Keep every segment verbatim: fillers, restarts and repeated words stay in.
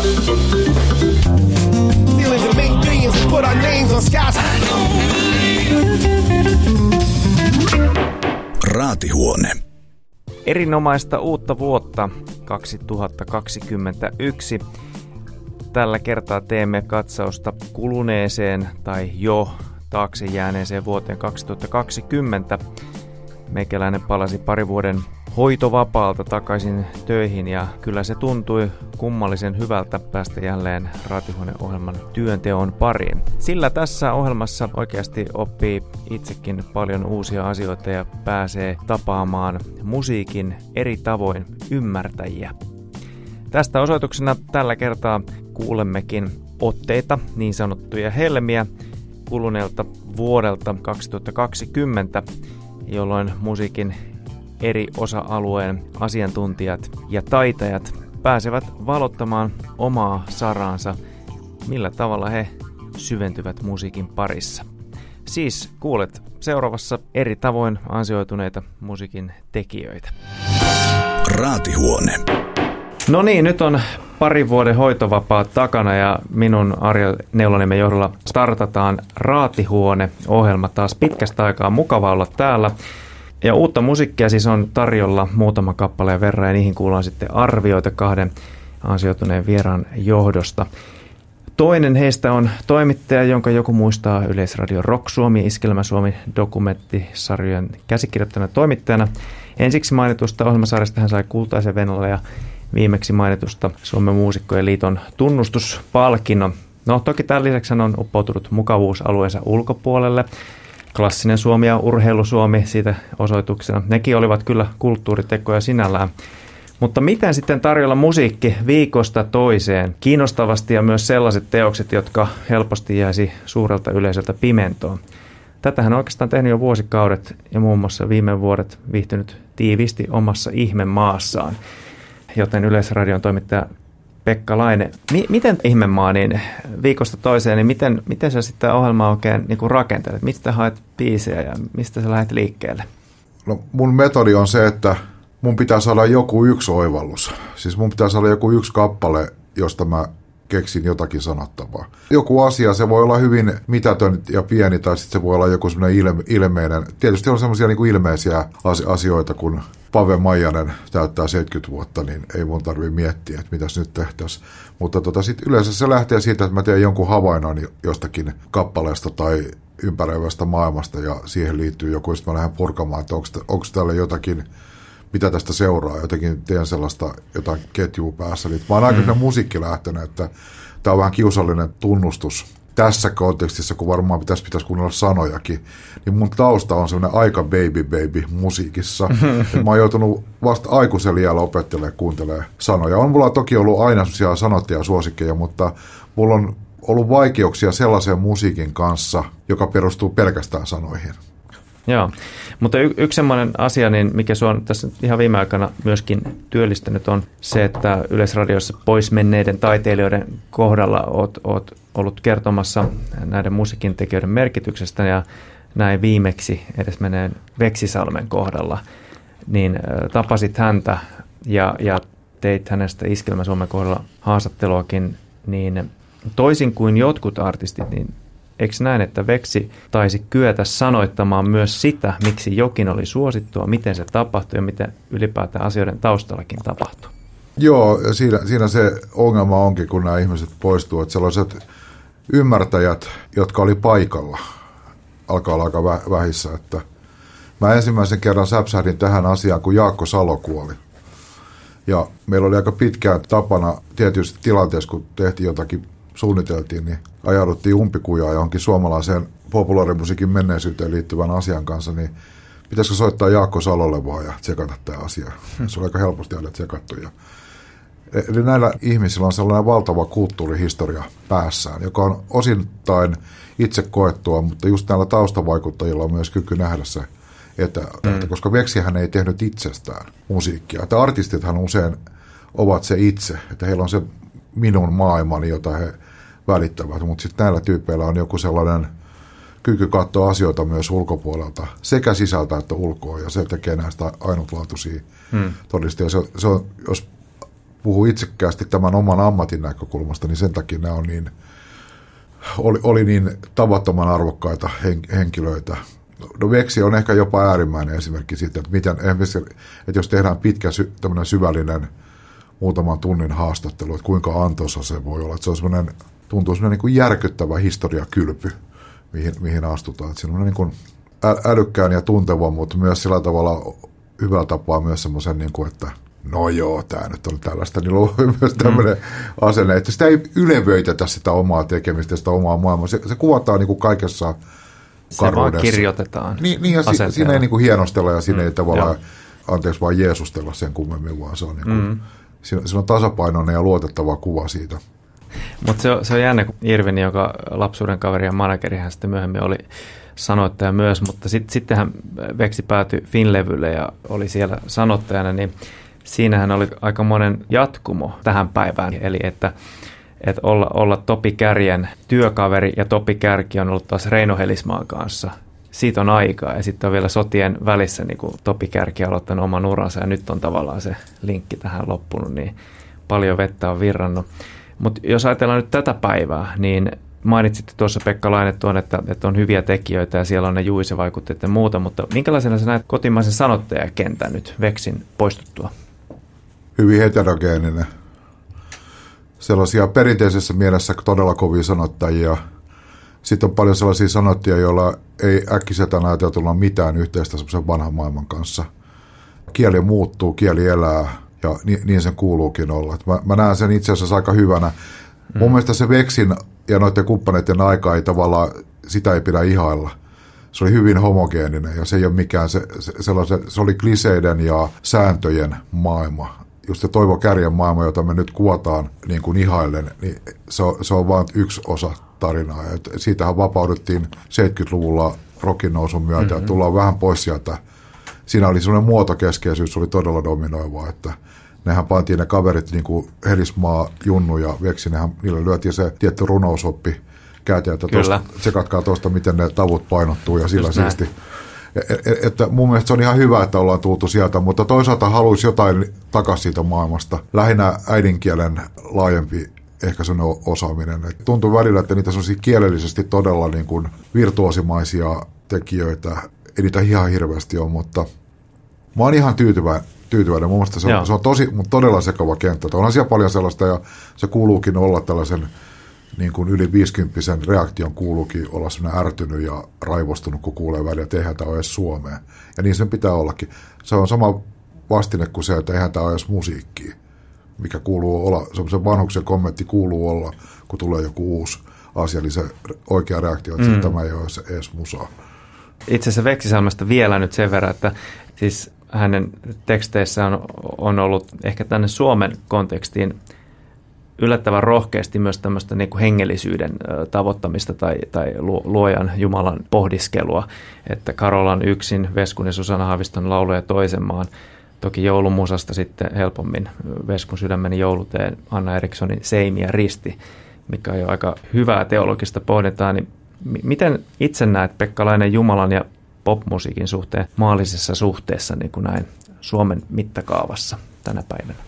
Feelings and make billions and put our names on skies. Raatihuone. Erinomaista uutta vuotta kaksituhattakaksikymmentäyksi. Tällä kertaa teemme katsausta kuluneeseen tai jo taakse jääneeseen vuoteen kaksituhattakaksikymmentä. Meikäläinen palasi pari vuoden hoitovapaalta takaisin töihin ja kyllä se tuntui kummallisen hyvältä päästä jälleen Raatihuone-ohjelman työnteon pariin. Sillä tässä ohjelmassa oikeasti oppii itsekin paljon uusia asioita ja pääsee tapaamaan musiikin eri tavoin ymmärtäjiä. Tästä osoituksena tällä kertaa kuulemmekin otteita, niin sanottuja helmiä, kuluneelta vuodelta kaksituhattakaksikymmentä, jolloin musiikin eri osa-alueen asiantuntijat ja taitajat pääsevät valottamaan omaa saraansa, millä tavalla he syventyvät musiikin parissa. Siis kuulet seuraavassa eri tavoin ansioituneita musiikin tekijöitä. Raatihuone. No niin, nyt on parin vuoden hoitovapaa takana ja minun Arja Neuloniemen johdolla startataan Raatihuone-ohjelma taas pitkästä aikaa. Mukava olla täällä. Ja uutta musiikkia siis on tarjolla muutama kappaleen verran ja niihin kuullaan sitten arvioita kahden ansioituneen vieraan johdosta. Toinen heistä on toimittaja, jonka joku muistaa Yleisradio Rock Suomi, Iskelmä Suomi dokumenttisarjojen käsikirjoittajana toimittajana. Ensiksi mainitusta ohjelmasarjasta hän sai kultaisen venällä ja viimeksi mainitusta Suomen muusikkojen liiton tunnustuspalkinnon. No toki tämän lisäksi hän on uppoutunut mukavuusalueensa ulkopuolelle. Klassinen Suomi ja Urheilusuomi siitä osoituksena. Nekin olivat kyllä kulttuuritekoja sinällään. Mutta miten sitten tarjolla musiikki viikosta toiseen? Kiinnostavasti ja myös sellaiset teokset, jotka helposti jäisi suurelta yleisöltä pimentoon. Tätähän on oikeastaan tehnyt jo vuosikaudet ja muun muassa viime vuodet viihtynyt tiiviisti omassa ihmemaassaan. Joten Yleisradion toimittaja Pekka Laine, mi- miten ihmemaa niin viikosta toiseen, niin miten, miten sä sitten ohjelmaa oikein niin kuin rakentelet? Mistä haet biisejä ja mistä sä lähdet liikkeelle? No mun metodi on se, että mun pitää saada joku yksi oivallus. Siis mun pitää saada joku yksi kappale, josta mä keksin jotakin sanottavaa. Joku asia, se voi olla hyvin mitätön ja pieni, tai sitten se voi olla joku semmoinen ilme, ilmeinen. Tietysti on semmoisia niin kuin ilmeisiä asioita, kun Pave Maijanen täyttää seitsemänkymmentä vuotta, niin ei mun tarvitse miettiä, että mitäs nyt tehtäisiin. Mutta tota, sitten yleensä se lähtee siitä, että mä teen jonkun havainnon jostakin kappaleesta tai ympäröivästä maailmasta, ja siihen liittyy joku, sitten mä lähden purkamaan, että onko täällä jotakin, mitä tästä seuraa. Jotenkin teen sellaista jotain ketjua päässä. Mä oon aika mm. musiikkilähtöinen, että tää on vähän kiusallinen tunnustus tässä kontekstissa, kun varmaan pitäisi, pitäisi kuunnella sanojakin, niin mun tausta on semmoinen aika baby baby musiikissa. Mä oon joutunut vasta aikuisen iällä opettelemaan kuuntelemaan sanoja. On mulla toki ollut aina semmoisia sanottuja suosikkeja, mutta mulla on ollut vaikeuksia sellaisen musiikin kanssa, joka perustuu pelkästään sanoihin. Joo, mutta y- yksi semmoinen asia, niin mikä sua on tässä ihan viime aikana myöskin työllistänyt, on se, että Yleisradiossa pois menneiden taiteilijoiden kohdalla oot, oot ollut kertomassa näiden musiikin tekijöiden merkityksestä, ja näin viimeksi edes meneen Veksisalmen kohdalla, niin ä, tapasit häntä ja, ja teit hänestä Iskelmä Suomen kohdalla haastatteluakin, niin toisin kuin jotkut artistit, niin eikö näin, että Veksi taisi kyetä sanoittamaan myös sitä, miksi jokin oli suosittua, miten se tapahtui ja miten ylipäätään asioiden taustallakin tapahtui? Joo, ja siinä, siinä se ongelma onkin, kun nämä ihmiset poistuu, että sellaiset ymmärtäjät, jotka oli paikalla, alkaa olla aika vähissä. Että mä ensimmäisen kerran säpsähdin tähän asiaan, kun Jaakko Salo kuoli. Ja meillä oli aika pitkään tapana tietysti tilanteessa, kun tehtiin jotakin, suunniteltiin, niin ajauduttiin umpikujaa johonkin suomalaiseen populaarimusiikin menneisyyteen liittyvän asian kanssa, niin pitäisikö soittaa Jaakko Salolle vaan ja tsekata tämä asia. Se oli aika helposti aina tsekattu. Eli näillä ihmisillä on sellainen valtava kulttuurihistoria päässään, joka on osittain itse koettua, mutta just näillä taustavaikuttajilla on myös kyky nähdä se etäältä, mm. koska Veksihän ei tehnyt itsestään musiikkia. Että artistithan usein ovat se itse, että heillä on se minun maailmani, jota he välittävät, mutta sitten näillä tyypeillä on joku sellainen kyky katsoa asioita myös ulkopuolelta, sekä sisältä että ulkoa, ja se tekee näistä ainutlaatuisia hmm. todistajia. Se, se on, jos puhuu itsekkäästi tämän oman ammatin näkökulmasta, niin sen takia nämä on niin, oli, oli niin tavattoman arvokkaita hen, henkilöitä. No Veksi on ehkä jopa äärimmäinen esimerkki siitä, että, miten, että jos tehdään pitkä tämmöinen syvällinen muutaman tunnin haastattelu, että kuinka antoisa se voi olla. Että se on semmoinen, tuntuu semmoinen niin kuin järkyttävä historiakylpy, mihin, mihin astutaan. Että siinä on niin kuin älykkään ja tunteva, mutta myös sillä tavalla hyvällä tapaa myös semmoisen, niin kuin, että no joo, tämä nyt on tällaista, niin on myös tämmöinen mm. asenne, että sitä ei ylevöitetä sitä omaa tekemistä, sitä omaa maailmaa. Se, se kuvataan niin kuin kaikessa se vaan kirjoitetaan. Niin, niin ja si, siinä ei niin kuin hienostella ja siinä mm. ei tavallaan, ja. anteeksi vaan jeesustella sen kummemmin, vaan se on, niin kuin, mm. siinä, siinä on tasapainoinen ja luotettava kuva siitä. Mutta se, se on jännä, kun Irvin, joka lapsuuden kaveri ja manageri, hän sitten myöhemmin oli sanoittaja myös, mutta sit, sittenhän Veksi päätyi Finlevylle ja oli siellä sanottajana, niin siinähän oli aika monen jatkumo tähän päivään, eli että, että olla, olla Topi Kärjen työkaveri ja Topi Kärki on ollut taas Reino Helismaan kanssa. Siitä on aikaa ja sitten on vielä sotien välissä niin kuin Topi Kärki on aloittanut oman uransa ja nyt on tavallaan se linkki tähän loppunut, niin paljon vettä on virrannut. Mutta jos ajatellaan nyt tätä päivää, niin mainitsitte tuossa Pekka Laine tuon, että, että on hyviä tekijöitä ja siellä on ne juisevaikutteet ja muuta, mutta minkälaisena sä näet kotimaisen sanottajakentän nyt Veksin poistuttua? Hyvin heterogeeninen. Sellaisia perinteisessä mielessä todella kovia sanottajia. Sitten on paljon sellaisia sanottajia, joilla ei äkkiseltään ajateltuna mitään yhteistä semmoisen vanhan maailman kanssa. Kieli muuttuu, kieli elää ja niin, niin sen kuuluukin olla. Mä, mä näen sen itse asiassa aika hyvänä. Mm. Mun mielestä se Veksin ja noiden kumppaneiden aika ei tavallaan, sitä ei pidä ihailla. Se oli hyvin homogeeninen ja se ei ole mikään, se, se, se oli kliseiden ja sääntöjen maailma. Just se Toivo Kärjen maailma, jota me nyt kuvataan niin kuin ihaillen, niin se on, se on vain yksi osa tarinaa. Et siitähän vapauduttiin seitsemänkymmentäluvulla rockin nousun myötä mm-hmm. ja tullaan vähän pois sieltä. Siinä oli sellainen muotokeskeisyys, se oli todella dominoivaa, että nehän pantiin ne kaverit niin kuin Helismaa, Junnu ja Veksi, nehän, niille lyötiin se tietty runousoppi käteen, että tosta, tsekatkaa tuosta, miten ne tavut painottuu ja sillä siisti. Että mun mielestä se on ihan hyvä, että ollaan tultu sieltä, mutta toisaalta haluaisi jotain takaisin siitä maailmasta. Lähinnä äidinkielen laajempi ehkä sen osaaminen. Et tuntuu välillä, että niitä sellaisia kielellisesti todella niin kuin virtuosimaisia tekijöitä, ei niitä ihan hirveästi ole, mutta mä oon ihan tyytyväinen. tyytyväinen. Mun mielestä se on, se on tosi, mutta todella sekava kenttä. On siellä paljon sellaista ja se kuuluukin olla tällaisen niin kuin yli viisikymppisen reaktion kuuluukin olla sellainen ärtynyt ja raivostunut, kun kuulee välillä, että eihän tämä ole edes Suomeen. Ja niin sen pitää ollakin. Se on sama vastine kuin se, että eihän tämä ole edes musiikkia, mikä kuuluu olla, semmoisen vanhuksen kommentti kuuluu olla, kun tulee joku uusi asia, eli se oikea reaktio, että mm. tämä ei ole edes musaa. Itse asiassa Veksisalmesta vielä nyt sen verran, että siis hänen teksteissä on, on ollut ehkä tänne Suomen kontekstiin yllättävän rohkeasti myös tämmöistä niin kuin hengellisyyden tavoittamista tai, tai luojan Jumalan pohdiskelua, että Karolan yksin, Veskun ja Susanna Haaviston lauluja toisen maan, toki joulumusasta sitten helpommin Veskun sydämeni jouluteen, Anna Erikssonin Seimi ja risti, mikä on jo aika hyvää teologista pohdintaa, niin miten itse näet Pekka Laine Jumalan ja popmusiikin suhteen maallisessa suhteessa niin kuin näin Suomen mittakaavassa tänä päivänä?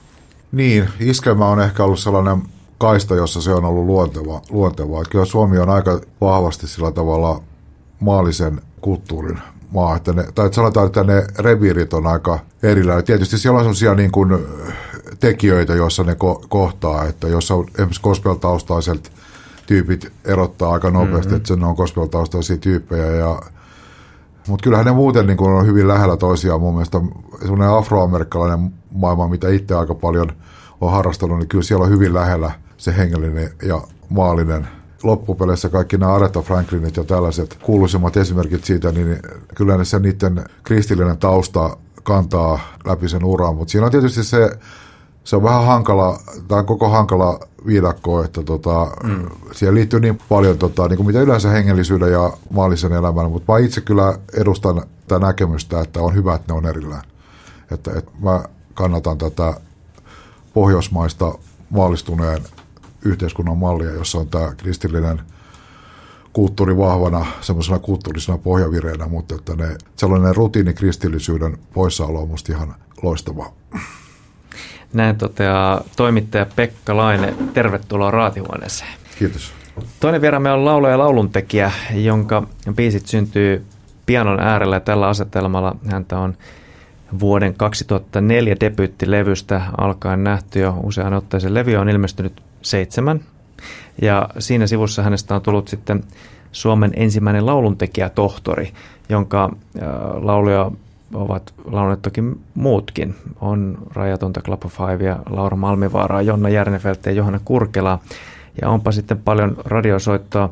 Niin, iskelmä on ehkä ollut sellainen kaista, jossa se on ollut luonteva, luontevaa. Kyllä Suomi on aika vahvasti sillä tavalla maallisen kulttuurin maa, että ne, tai sanotaan, että ne reviirit on aika erilaisia. Tietysti siellä on sellaisia niin kuin tekijöitä, joissa ne ko- kohtaa, että jos on esimerkiksi gospel-taustaiset tyypit erottaa aika nopeasti, mm-hmm. että ne on gospel-taustaisia tyyppejä ja mutta kyllähän ne muuten niin kun on hyvin lähellä toisiaan mun mielestä. Sellainen afroamerikkalainen maailma, mitä itse aika paljon on harrastanut, niin kyllä siellä on hyvin lähellä se hengellinen ja maallinen. Loppupeleissä kaikki nämä Aretha Franklinit ja tällaiset kuuluisimmat esimerkit siitä, niin kyllä ne sen niiden kristillinen tausta kantaa läpi sen uran. Mutta siinä on tietysti se, se on vähän hankala, tämä on koko hankala viidakko, että tota, mm. siihen liittyy niin paljon, tota, niin kuin mitä yleensä hengellisyyden ja maallisen elämän, mutta mä itse kyllä edustan tätä näkemystä, että on hyvä, että ne on erillään. Että, että mä kannatan tätä pohjoismaista maallistuneen yhteiskunnan mallia, jossa on tämä kristillinen kulttuuri vahvana, semmoisena kulttuurisena pohjavireenä, mutta että ne, sellainen rutiini kristillisyyden poissaolo on musta ihan loistavaa. Näin toteaa toimittaja Pekka Laine. Tervetuloa Raatihuoneeseen. Kiitos. Toinen vieraamme on laulaja ja lauluntekijä, jonka biisit syntyy pianon äärellä. Tällä asetelmalla häntä on vuoden kaksituhattaneljä debyyttilevystä alkaen nähty jo usean otteeseen. Levy on ilmestynyt seitsemän. Ja siinä sivussa hänestä on tullut sitten Suomen ensimmäinen lauluntekijä-tohtori, jonka lauluja ovat lauleet toki muutkin. On Rajatonta, Club of Fivea, Laura Malmivaaraa, Jonna Järnefeltä ja Johanna Kurkelaa. Ja onpa sitten paljon radiosoittoa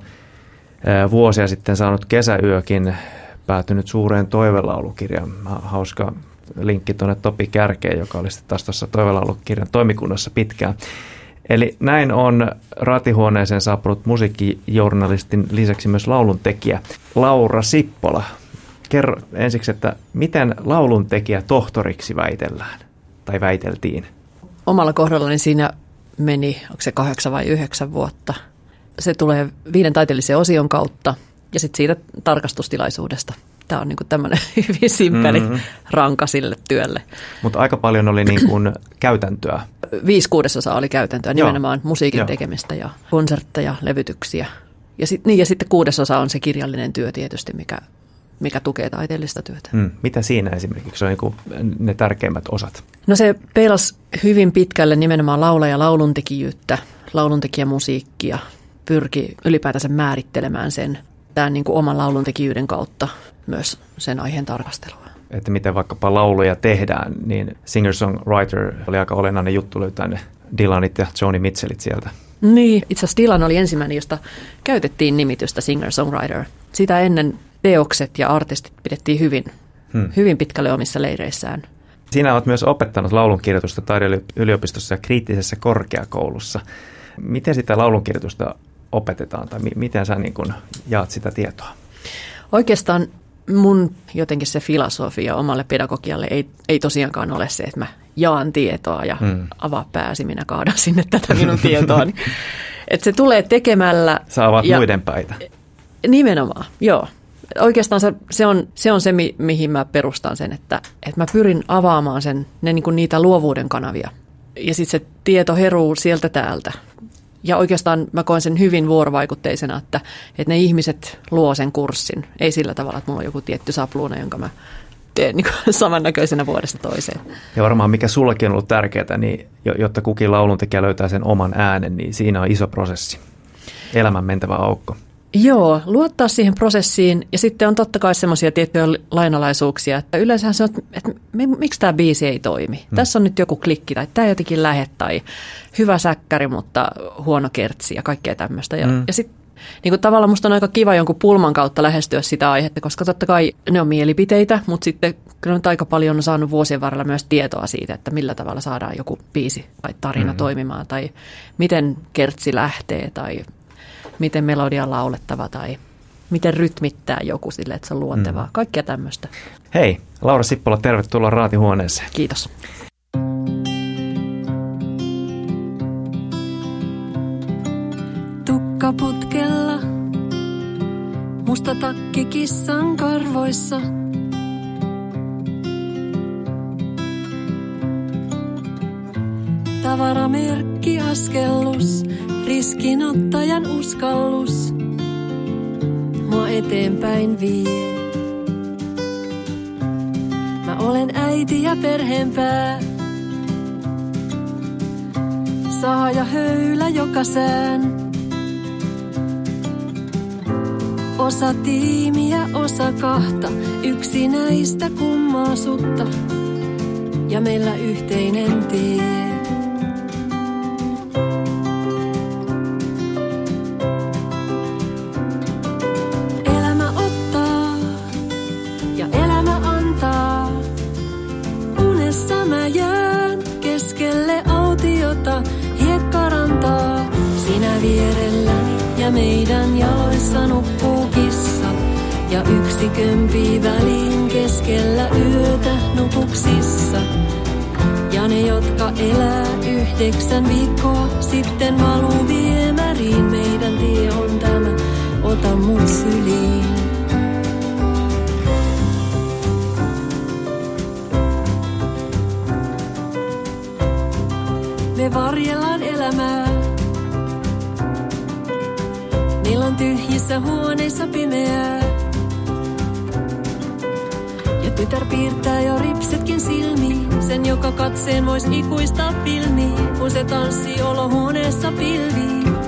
vuosia sitten saanut Kesäyökin päätynyt suureen toivelaulukirjaan. Hauska linkki tuonne Topi Kärkeen, joka oli sitten taas tuossa toivelaulukirjan toimikunnassa pitkään. Eli näin on Raatihuoneeseen saapunut musiikkijournalistin lisäksi myös lauluntekijä Laura Sippola. Kerro ensiksi, että miten lauluntekijä tohtoriksi väitellään tai väiteltiin? Omalla kohdallani siinä meni, onko se kahdeksan vai yhdeksän vuotta. Se tulee viiden taiteellisen osion kautta ja sitten siitä tarkastustilaisuudesta. Tämä on niin kuin tämmöinen hyvin simppeli mm-hmm. ranka sille työlle. Mutta aika paljon oli niin kuin käytäntöä. Viisi kuudesosaa oli käytäntöä, nimenomaan Joo. musiikin Joo. tekemistä ja konsertteja, levytyksiä. Ja, sit, niin, ja sitten kuudesosa on se kirjallinen työ tietysti, mikä, mikä tukee taiteellista työtä. Mm. Mitä siinä esimerkiksi on niin kuin ne tärkeimmät osat? No se peilasi hyvin pitkälle nimenomaan laula- ja lauluntekijyyttä, lauluntekijämusiikkia, pyrki ylipäätänsä määrittelemään sen tämän niin kuin oman lauluntekijyyden kautta myös sen aiheen tarkastelua. Että miten vaikkapa lauluja tehdään, niin singer-songwriter oli aika olennainen juttu löytää ne Dylanit ja Joni Mitchellit sieltä. Niin, itse asiassa Dylan oli ensimmäinen, josta käytettiin nimitystä singer-songwriter. Sitä ennen teokset ja artistit pidettiin hyvin, hmm. hyvin pitkälle omissa leireissään. Sinä olet myös opettanut laulunkirjoitusta taideyliopistossa ja kriittisessä korkeakoulussa. Miten sitä laulunkirjoitusta opetetaan tai miten sä niin kun jaat sitä tietoa? Oikeastaan mun jotenkin se filosofia omalle pedagogialle ei, ei tosiaankaan ole se, että mä jaan tietoa ja hmm. avaa pääsi, minä kaadan sinne tätä minun tietoani. Että se tulee tekemällä. Sä avaat ja, muiden päitä. Nimenomaan, joo. Oikeastaan se, se, on, se on se, mi, mihin mä perustan sen, että, että mä pyrin avaamaan sen, ne, niin kuin niitä luovuuden kanavia. Ja sitten se tieto heruu sieltä täältä. Ja oikeastaan mä koen sen hyvin vuorovaikutteisena, että, että ne ihmiset luo sen kurssin. Ei sillä tavalla, että mulla on joku tietty sapluuna, jonka mä teen niin kuin samannäköisenä vuodesta toiseen. Ja varmaan mikä sullakin on ollut tärkeää, niin jotta kukin lauluntekijä löytää sen oman äänen, niin siinä on iso prosessi. Elämän mentävä aukko. Joo, luottaa siihen prosessiin ja sitten on totta kai semmoisia tiettyjä lainalaisuuksia, että yleensä se on, että miksi tämä biisi ei toimi. Hmm. Tässä on nyt joku klikki tai tämä jotenkin lähe tai hyvä säkkäri, mutta huono kertsi ja kaikkea tämmöistä. Ja, hmm. ja sitten niin kuin tavallaan musta on aika kiva jonkun pulman kautta lähestyä sitä aihetta, koska totta kai ne on mielipiteitä, mutta sitten kyllä nyt aika paljon on saanut vuosien varrella myös tietoa siitä, että millä tavalla saadaan joku biisi tai tarina hmm. toimimaan tai miten kertsi lähtee tai miten melodia on laulettava tai miten rytmittää joku sille, että se on luontevaa. Mm. Kaikkea tämmöistä. Hei, Laura Sippola, tervetuloa Raatihuoneeseen. Kiitos. Tukkaputkella, musta takki kissan karvoissa. Tavaramerkki askellus. Riskinottajan uskallus mua eteenpäin vie. Mä olen äiti ja perheenpää. Saa ja höylä joka sään. Osa tiimiä, osa kahta. Yksi näistä kummaa sutta. Ja meillä yhteinen tie. Hiekkarantaa sinä vierelläni ja meidän jaloissa nukkuu kissa. Ja yksi kömpii väliin keskellä yötä nukuksissa. Ja ne, jotka elää yhdeksän viikkoa sitten valuu viemäriin. Meidän tie on tämä, ota mut syliin. me varjellaan elämää. Meillä on tyhjissä huoneissa pimeää. Ja tytär piirtää jo ripsetkin silmiin. Sen, joka katseen vois ikuistaa filmiin, kun se tanssii olohuoneessa pilviin.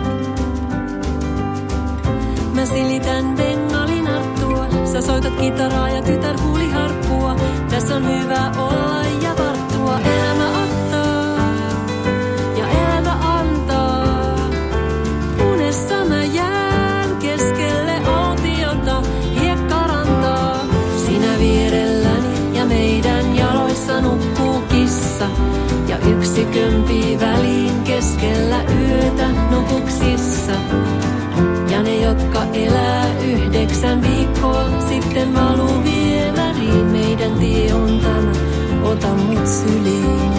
Mä silitän bengalin arttua. Sä soitat kitaraa ja tytär huuli harppua. Tässä on hyvä olla ja varttua. Elämä ottaa ja elämä antaa. Unessa mä jään keskelle autiota hiekkarantaa. Sinä vierelläni ja meidän jaloissa nukkuu kissa. Ja yksi kömpii väliin keskellä yötä nukuksissa. Ja ne, jotka elää yhdeksän viikkoa, sitten valuu viemäriin. Meidän tie on tämä, ota mut syliin.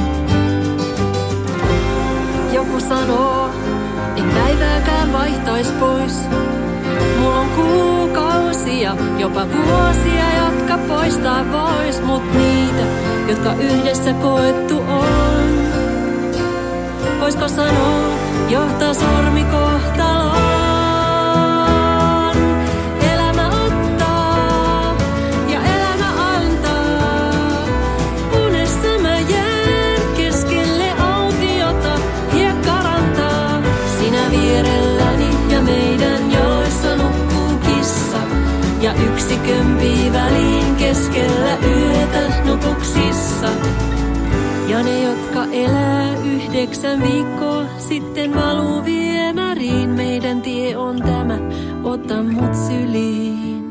Joku sanoo, et päivääkään vaihtais pois. Mulla on kuukausia, jopa vuosia, jotka poistaa pois. Mut niitä, jotka yhdessä koettu on. Voisko sanoa, johtaa sormi kohtaloon. Ja yksi kömpii väliin keskellä yötä nukuksissa. Ja ne, jotka elää yhdeksän viikkoa, sitten valuu viemäriin. Meidän tie on tämä, ota mut syliin.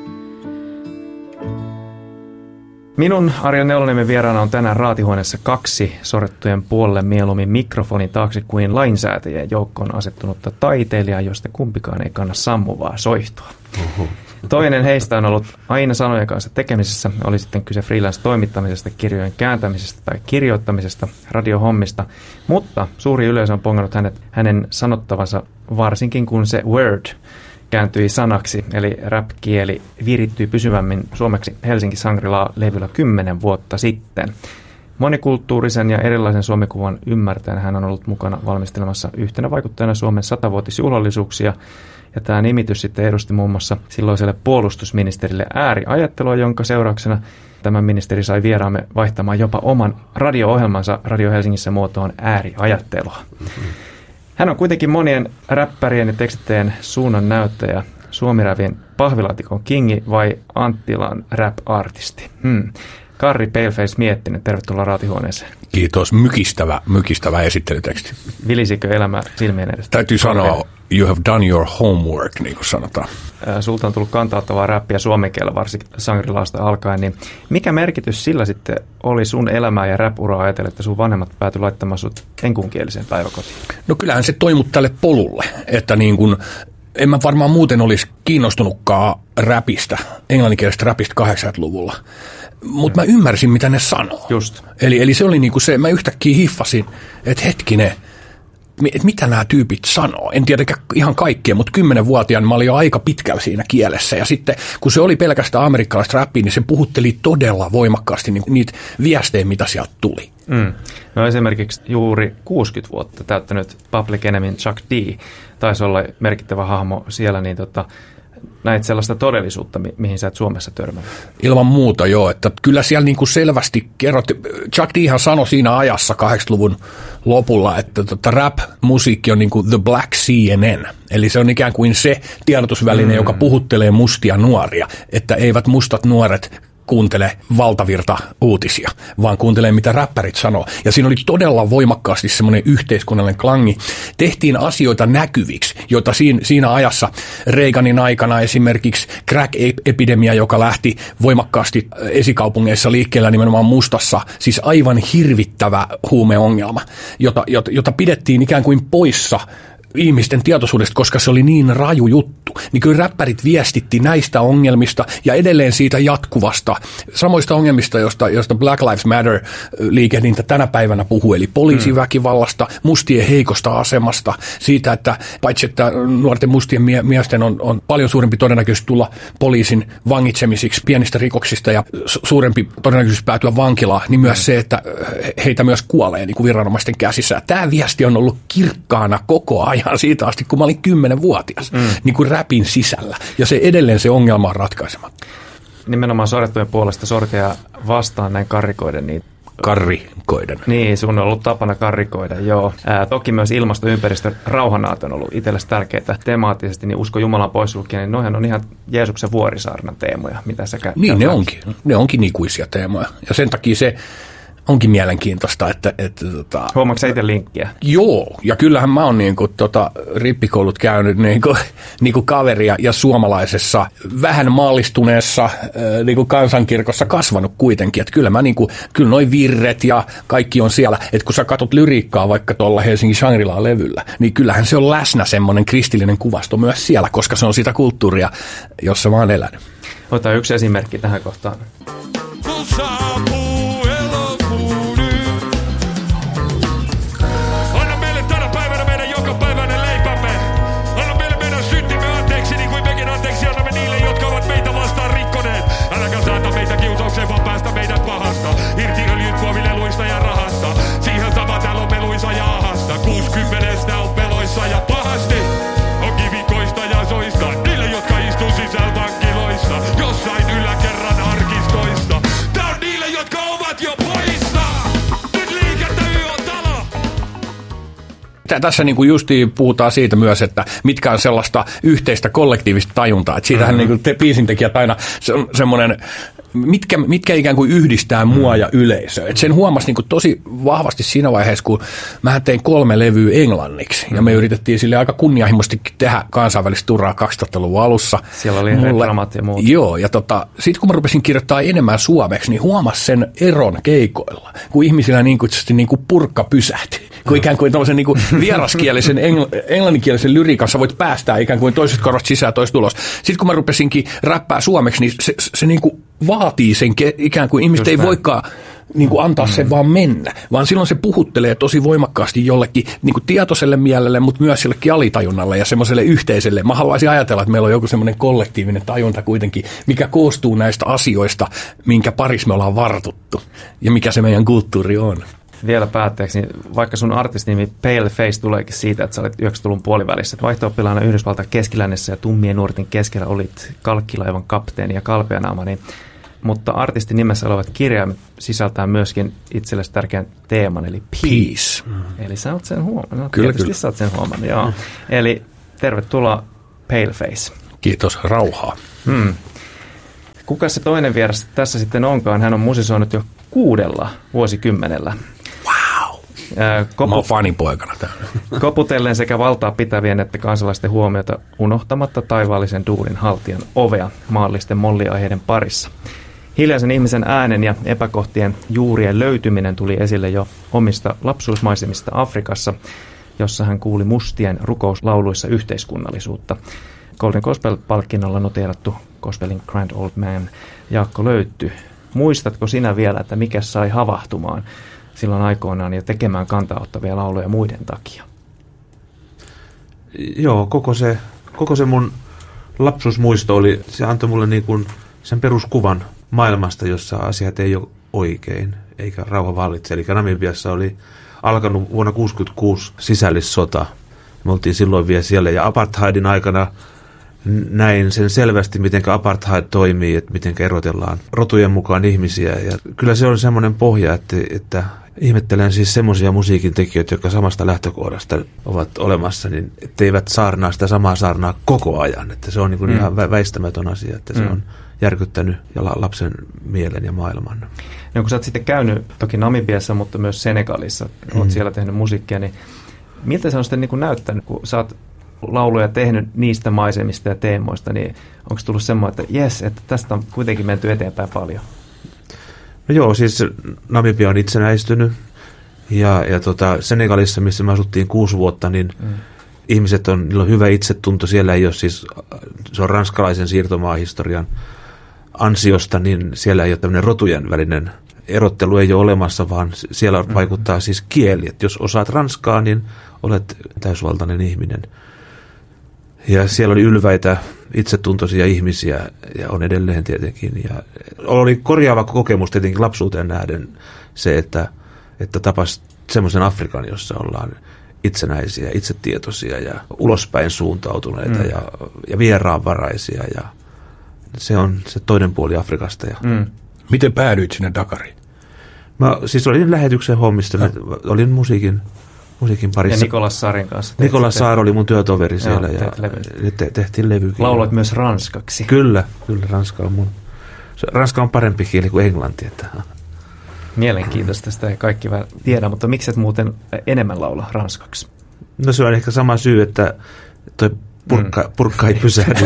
Minun Arja Neuloniemen vieraana on tänään raatihuoneessa kaksi sorrettujen puolelle mieluummin mikrofonin taakse kuin lainsäätäjien joukkoon asettunutta taiteilijaa, josta kumpikaan ei kanna sammuvaa soihtua. Uhuh. Toinen heistä on ollut aina sanojen kanssa tekemisessä, oli sitten kyse freelance-toimittamisesta, kirjojen kääntämisestä tai kirjoittamisesta, radiohommista, mutta suuri yleisö on pongannut hänet, hänen sanottavansa varsinkin kun se word kääntyi sanaksi, eli rap-kieli virittyi pysyvämmin suomeksi Helsinki Shangri-La-levyllä kymmenen vuotta sitten. Monikulttuurisen ja erilaisen Suomikuvan ymmärtäen hän on ollut mukana valmistelemassa yhtenä vaikuttajana Suomen satavuotisjuhlallisuuksia. Ja tämä nimitys sitten edusti muun muassa silloiselle puolustusministerille ääriajattelua, jonka seurauksena tämä ministeri sai vieraamme vaihtamaan jopa oman radio-ohjelmansa Radio Helsingissä muotoon ääriajattelua. Hän on kuitenkin monien räppärien ja tekstittäjien suunnan näyttäjä, Suomi-rävin pahvilaatikon kingi vai Anttilan rap-artisti. Hmm. Karri Paleface Miettinen, tervetuloa raatihuoneeseen. Kiitos. Mykistävä, mykistävä esittelyteksti. Vilisikö elämä silmien edestä? Täytyy sanoa, you have done your homework, niin kuin sanotaan. Sulta on tullut kantauttavaa räppiä suomen kielellä, varsinkin Shangri-Lasta alkaen. Niin mikä merkitys sillä sitten oli sun elämää ja rap-uraa ajatella, että sun vanhemmat päätyi laittamaan sut enkunkieliseen päiväkotiin? No kyllähän se toi mut tälle polulle, että niin kuin en mä varmaan muuten olisi kiinnostunutkaan räpistä, englanninkielisestä räpistä kahdeksankymmentäluvulla. Mutta mä ymmärsin, mitä ne sanoo. Just. Eli, eli se oli niinku se, mä yhtäkkiä hiffasin, että hetkinen, että mitä nämä tyypit sanoo. En tiedä ihan kaikkea, mutta kymmenenvuotiaana mä olin jo aika pitkällä siinä kielessä. Ja sitten kun se oli pelkästään amerikkalaista räppiä, niin se puhutteli todella voimakkaasti niinku niitä viestejä, mitä sieltä tuli. Mm. No esimerkiksi juuri kuusikymmentä vuotta täyttänyt Public Enemyn Chuck D taisi olla merkittävä hahmo siellä, niin tota, näit sellaista todellisuutta, mi- mihin sä et Suomessa törmännyt? Ilman muuta joo, että kyllä siellä niin kuin selvästi kerrot, Chuck Dhan sanoi siinä ajassa kahdeksankymmentäluvun lopulla, että tota rap-musiikki on niin kuin the black C N N, eli se on ikään kuin se tiedotusväline, mm. joka puhuttelee mustia nuoria, että eivät mustat nuoret kuuntele valtavirta uutisia, vaan kuuntelee, mitä räppärit sanoo. Ja siinä oli todella voimakkaasti semmoinen yhteiskunnallinen klangi. Tehtiin asioita näkyviksi, joita siinä, siinä ajassa Reaganin aikana esimerkiksi crack-epidemia, joka lähti voimakkaasti esikaupungeissa liikkeellä nimenomaan mustassa, siis aivan hirvittävä huumeongelma, jota, jota, jota pidettiin ikään kuin poissa ihmisten tietoisuudesta, koska se oli niin raju juttu. Niin kyllä räppärit viestitti näistä ongelmista ja edelleen siitä jatkuvasta, samoista ongelmista, josta, josta Black Lives Matter-liikehdintä tänä päivänä puhuu, eli poliisiväkivallasta, mustien heikosta asemasta, siitä, että paitsi että nuorten mustien mie- miesten on, on paljon suurempi todennäköisyys tulla poliisin vangitsemisiksi pienistä rikoksista ja su- suurempi todennäköisyys päätyä vankilaan, niin myös se, että heitä myös kuolee niin kuin viranomaisten käsissä. Tämä viesti on ollut kirkkaana koko ajan siitä asti, kun mä olin kymmenvuotias, mm. niin kuin räpin sisällä. Ja se edelleen se ongelma on ratkaisematta. Nimenomaan sorrettujen puolesta sortia vastaan näin karrikoiden niitä. Karrikoiden. Niin, sun on ollut tapana karrikoida, joo. Ää, toki myös ilmasto, ympäristö, rauhanaat on ollut itsellesi tärkeitä temaattisesti, niin usko Jumalan poissulkien, niin noihän on ihan Jeesuksen vuorisaarnan teemoja, mitä sä käyttää. Niin, ne onkin. Ne onkin ikuisia teemoja. Ja sen takia se onkin mielenkiintoista, että... että tota, huomaatko sä itse linkkiä? Joo, ja kyllähän mä oon niinku, tota, rippikoulut käynyt niinku, niinku kaveria ja suomalaisessa vähän maallistuneessa niinku kansankirkossa kasvanut kuitenkin, että kyllä mä niinku, kyllä noi virret ja kaikki on siellä, että kun sä katsot lyriikkaa vaikka tuolla Helsingin Shangri-Laan levyllä, niin kyllähän se on läsnä semmoinen kristillinen kuvasto myös siellä, koska se on sitä kulttuuria, jossa mä oon elänyt. Ota yksi esimerkki tähän kohtaan. Tässä niin kuin justiin puhutaan siitä myös, että mitkä on sellaista yhteistä kollektiivista tajuntaa. Että siitähän mm-hmm. niin kuin te biisintekijät aina se on semmoinen, mitkä, mitkä ikään kuin yhdistää mua ja yleisöä. Et sen huomasi niin kuin tosi vahvasti siinä vaiheessa, kun mä tein kolme levyä englanniksi. Mm-hmm. Ja me yritettiin sille aika kunnianhimoisesti tehdä kansainvälistä turaa kaksituhattaluvun alussa. Siellä oli reklamat ja muut. Joo, ja tota, sitten kun mä rupesin kirjoittaa enemmän suomeksi, niin huomasin sen eron keikoilla, kun ihmisillä niin kuin, niin kuin purkka pysähti. Kun ikään kuin tämmöisen niin kuin vieraskielisen engl- englanninkielisen lyriikan sä voit päästää ikään kuin toiset korvat sisään, toiset ulos. Sitten kun mä rupesinkin räppää suomeksi, niin se, se, se niin kuin vaatii sen ke- ikään kuin ihmiset ei voikaan niin kuin antaa sen vaan mennä, vaan silloin se puhuttelee tosi voimakkaasti jollekin niin kuin tietoiselle mielelle, mutta myös jollekin alitajunnalle ja semmoiselle yhteiselle. Mä haluaisin ajatella, että meillä on joku semmoinen kollektiivinen tajunta kuitenkin, mikä koostuu näistä asioista, minkä parissa me ollaan vartuttu ja mikä se meidän kulttuuri on. Vielä päätteeksi, niin vaikka sun artistinimi Paleface tuleekin siitä, että sä olet yhdeksänkymmentäluvun puolivälissä. Vaihto-oppilaana Yhdysvaltain keskilännessä ja tummien nuorten keskellä olit kalkkilaivan kapteeni ja kalpeanaama, niin, mutta artistin nimessä olevat kirjaimet sisältää myöskin itsellesi tärkeän teeman, eli peace. peace. Mm. Eli sä oot sen huomannut. Kyllä, Tietysti kyllä. sä oot sen huomannut, joo. Mm. Eli tervetuloa Paleface. Kiitos, rauhaa. Hmm. Kuka se toinen vieras tässä sitten onkaan? Hän on musisoinut jo kuudella vuosikymmenellä. Wow! Kopu- Mä oon fanipoikana täällä. Koputellen sekä valtaa pitävien että kansalaisten huomiota unohtamatta taivaallisen duurin haltijan ovea maallisten molliaiheiden parissa. Hiljaisen ihmisen äänen ja epäkohtien juurien löytyminen tuli esille jo omista lapsuusmaisemista Afrikassa, jossa hän kuuli mustien rukouslauluissa yhteiskunnallisuutta. Golden Gospel-palkinnolla noteerattu Gospelin Grand Old Man Jaakko Löytty. Muistatko sinä vielä, että mikä sai havahtumaan silloin aikoinaan ja tekemään kantaottavia lauluja muiden takia? Joo, koko se, koko se mun lapsuusmuisto oli, se antoi mulle niin kuin sen peruskuvan maailmasta, jossa asiat ei ole oikein, eikä rauha vallitse. Eli Namibiassa oli alkanut vuonna tuhatyhdeksänsataakuusikymmentäkuusi sisällissota. Me oltiin silloin vielä siellä ja apartheidin aikana näin sen selvästi, miten apartheid toimii, että miten erotellaan rotujen mukaan ihmisiä. Ja kyllä se on semmoinen pohja, että, että ihmettelen siis semmoisia musiikin tekijöitä, jotka samasta lähtökohdasta ovat olemassa, niin etteivät saarnaa sitä samaa saarnaa koko ajan. Että se on niin kuin mm. ihan väistämätön asia, että se mm. on järkyttänyt lapsen mielen ja maailman. No, kun sä oot sitten käynyt toki Namibiassa, mutta myös Senegalissa, mm. oot siellä tehnyt musiikkia, niin miltä se on sitten niin kuin näyttänyt, kun sä oot lauluja tehnyt niistä maisemista ja teemoista, niin onko tullut semmoinen, että jes, että tästä on kuitenkin menty eteenpäin paljon? No joo, siis Namibia on itsenäistynyt ja, ja tota Senegalissa, missä me asuttiin kuusi vuotta, niin mm. ihmiset on, niillä on hyvä itsetunto, siellä ei ole siis, se on ranskalaisen siirtomaahistorian ansiosta, niin siellä ei ole tämmöinen rotujen välinen erottelu ei ole olemassa, vaan siellä vaikuttaa siis kieli, että jos osaat ranskaa, niin olet täysvaltainen ihminen. Ja siellä oli ylväitä, itsetuntoisia ihmisiä ja on edelleen tietenkin. Ja oli korjaava kokemus tietenkin lapsuuteen nähden se, että, että tapas semmoisen Afrikan, jossa ollaan itsenäisiä, itsetietoisia ja ulospäin suuntautuneita mm. ja, ja vieraanvaraisia. Ja se on se toinen puoli Afrikasta. Ja mm. Miten päädyit sinne Dakariin? Mä siis olin lähetyksen hommista, no. olin musiikin, musiikin parissa. Ja Nikolas Saarin kanssa. Nikolas Saar oli mun työtoveri siellä joo, ja levy. te, tehtiin levykin. Lauloit myös ranskaksi. Kyllä, kyllä ranska on mun. Ranska on parempi kieli kuin englanti. Että. Mielenkiintoista, sitä ei kaikki vähän tiedä, mutta miksi et muuten enemmän laula ranskaksi? No se on ehkä sama syy, että toi purkka, mm. purkka ei pysähdy.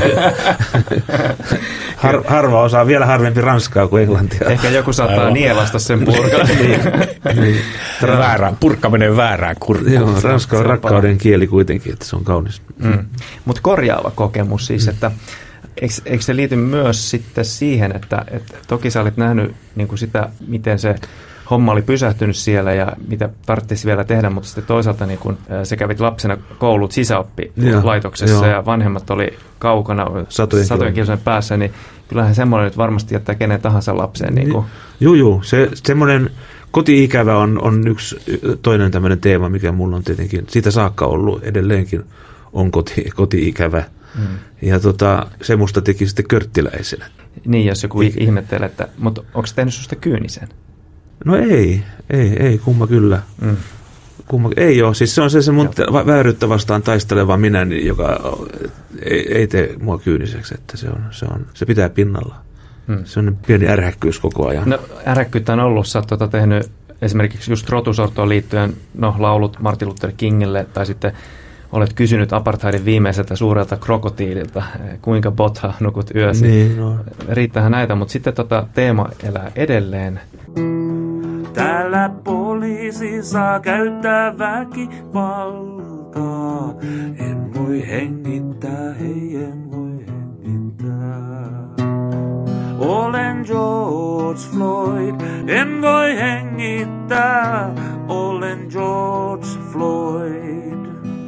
Har, harva osaa vielä harvempi ranskaa kuin englantia. Ehkä joku saattaa Aivan. nielasta sen purkan. niin, niin. Väärään, purkka menee väärään kurkkuun. Joo, ranska on rakkauden kieli kuitenkin, että se on kaunis. Mm. Mutta korjaava kokemus siis, mm. että eikö, eikö se liity myös sitten siihen, että, että toki sä olit nähnyt niin kuin sitä, miten se homma oli pysähtynyt siellä ja mitä tarvitsisi vielä tehdä, mutta sitten toisaalta niin kun sä kävit lapsena koulut sisäoppilaitoksessa ja vanhemmat oli kaukana satojen, satojen kilometrin päässä, niin kyllähän semmoinen nyt varmasti jättää kenen tahansa lapseen. Niin kuin. Joo, joo. Se, semmoinen koti-ikävä on, on yksi toinen tämmöinen teema, mikä mulla on tietenkin siitä saakka ollut edelleenkin on koti, koti-ikävä. Mm. Ja tota, se musta teki sitten körttiläisenä. Niin, jos joku I- ihmettelee, että mutta onko se tehnyt susta kyynisen? No ei, ei, ei, kumma kyllä. Mm. Kumma, ei ole, siis se on se, se mun Joo. vääryyttä vastaan taisteleva minä, joka ei, ei tee mua kyyniseksi, että se, on, se, on, se pitää pinnalla. Mm. Se on pieni ärhäkkyys koko ajan. No ärhäkkyyttä on ollut, sä oot tuota tehnyt esimerkiksi just rotusortoon liittyen, no laulut Martin Luther Kingille, tai sitten olet kysynyt apartheidin viimeiseltä suurelta krokotiililta, kuinka botha nukut yösi. Niin, no. Riittäähän näitä, mutta sitten tota teema elää edelleen. Täällä poliisi saa käyttää väkivaltaa. En voi hengittää, hei en voi hengittää. Olen George Floyd, en voi hengittää. Olen George Floyd.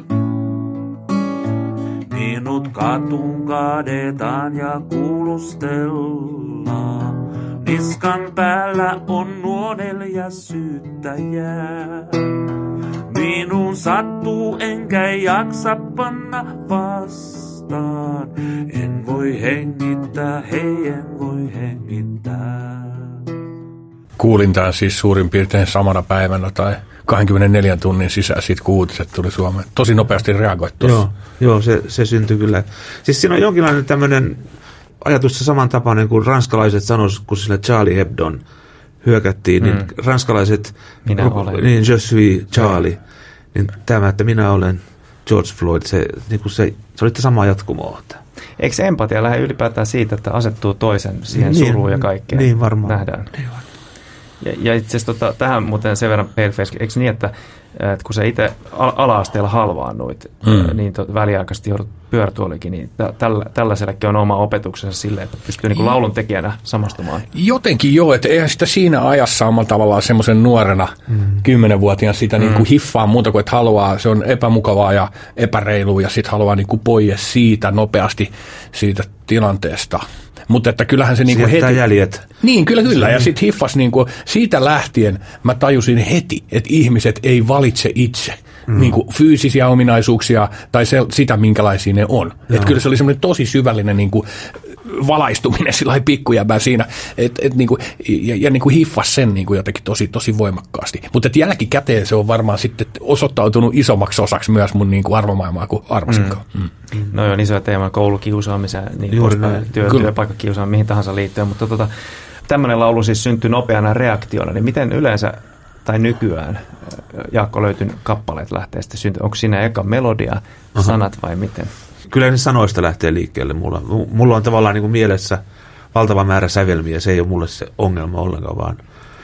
Minut katuun kaadetaan ja kuulustellaan. Niskan päällä on nuo neljä syyttäjää. Minun sattuu enkä jaksa panna vastaan. En voi hengittää, hei en voi hengittää. Kuulin tämän siis suurin piirtein samana päivänä tai kaksikymmentäneljä tunnin sisään siitä kun uutiset tuli Suomeen. Tosi nopeasti reagoit tuossa. Joo, joo se, se syntyi kyllä. Siis siinä on jonkinlainen tämmöinen ajatus samantapainen kuin ranskalaiset sanoisivat, kun sillä Charlie Hebdon hyökättiin, mm. niin ranskalaiset, minä olen. Niin je suis Charlie, niin tämä, että minä olen George Floyd, se, niin kuin se, se oli samaa jatkumoa. Eikö se empatia lähde ylipäätään siitä, että asettuu toisen siihen niin, suruun ja kaikkeen niin varmaan. Nähdään? Niin varmaan. Ja, ja itse asiassa tota, tähän muuten sen verran paleface, eikö niin, että, että kun sä itse ala-asteella halvaannuit, mm. niin to, väliaikaisesti joudut pyörätuolikin, niin tä, tällä, tällaisellekin on oma opetuksensa silleen, että pystyy niin kuin laulun tekijänä samastumaan. Jotenkin joo, että eihän sitä siinä ajassa omalla tavallaan semmoisen nuorena kymmenenvuotiaan sitä mm. niin kuin hiffaa muuta kuin, että haluaa, se on epämukavaa ja epäreilua ja sitten haluaa niin kuin pois siitä nopeasti siitä tilanteesta. Mutta että kyllähän se niinku heti... jäljet. Niin, kyllä, kyllä. Ja sitten hiffas niinku, siitä lähtien mä tajusin heti, että ihmiset ei valitse itse mm. niinku fyysisiä ominaisuuksia tai se, sitä, minkälaisia ne on. Että kyllä se oli semmoinen tosi syvällinen niinku valaistuminen sillä pikkujäbää siinä, et, et niinku, ja, ja niinku hiffas sen niinku jotenkin tosi, tosi voimakkaasti. Mutta jälkikäteen se on varmaan sitten osoittautunut isommaksi osaksi myös mun niinku arvomaailmaa kuin arvasinkaan. Mm. Mm. No joo, iso teema koulukiusaamiseen, niin työ, työpaikkakiusaamiseen, mihin tahansa liittyen, mutta tota, tämmöinen laulu siis syntyi nopeana reaktiona, niin miten yleensä tai nykyään Jaakko löytyn kappaleet lähtee sitten syntyä? Onko siinä eka melodia, Aha. sanat vai miten? Kyllä ne sanoista lähtee liikkeelle. Mulla, mulla on tavallaan niin kuin mielessä valtava määrä sävelmiä. Se ei ole mulle se ongelma ollenkaan, vaan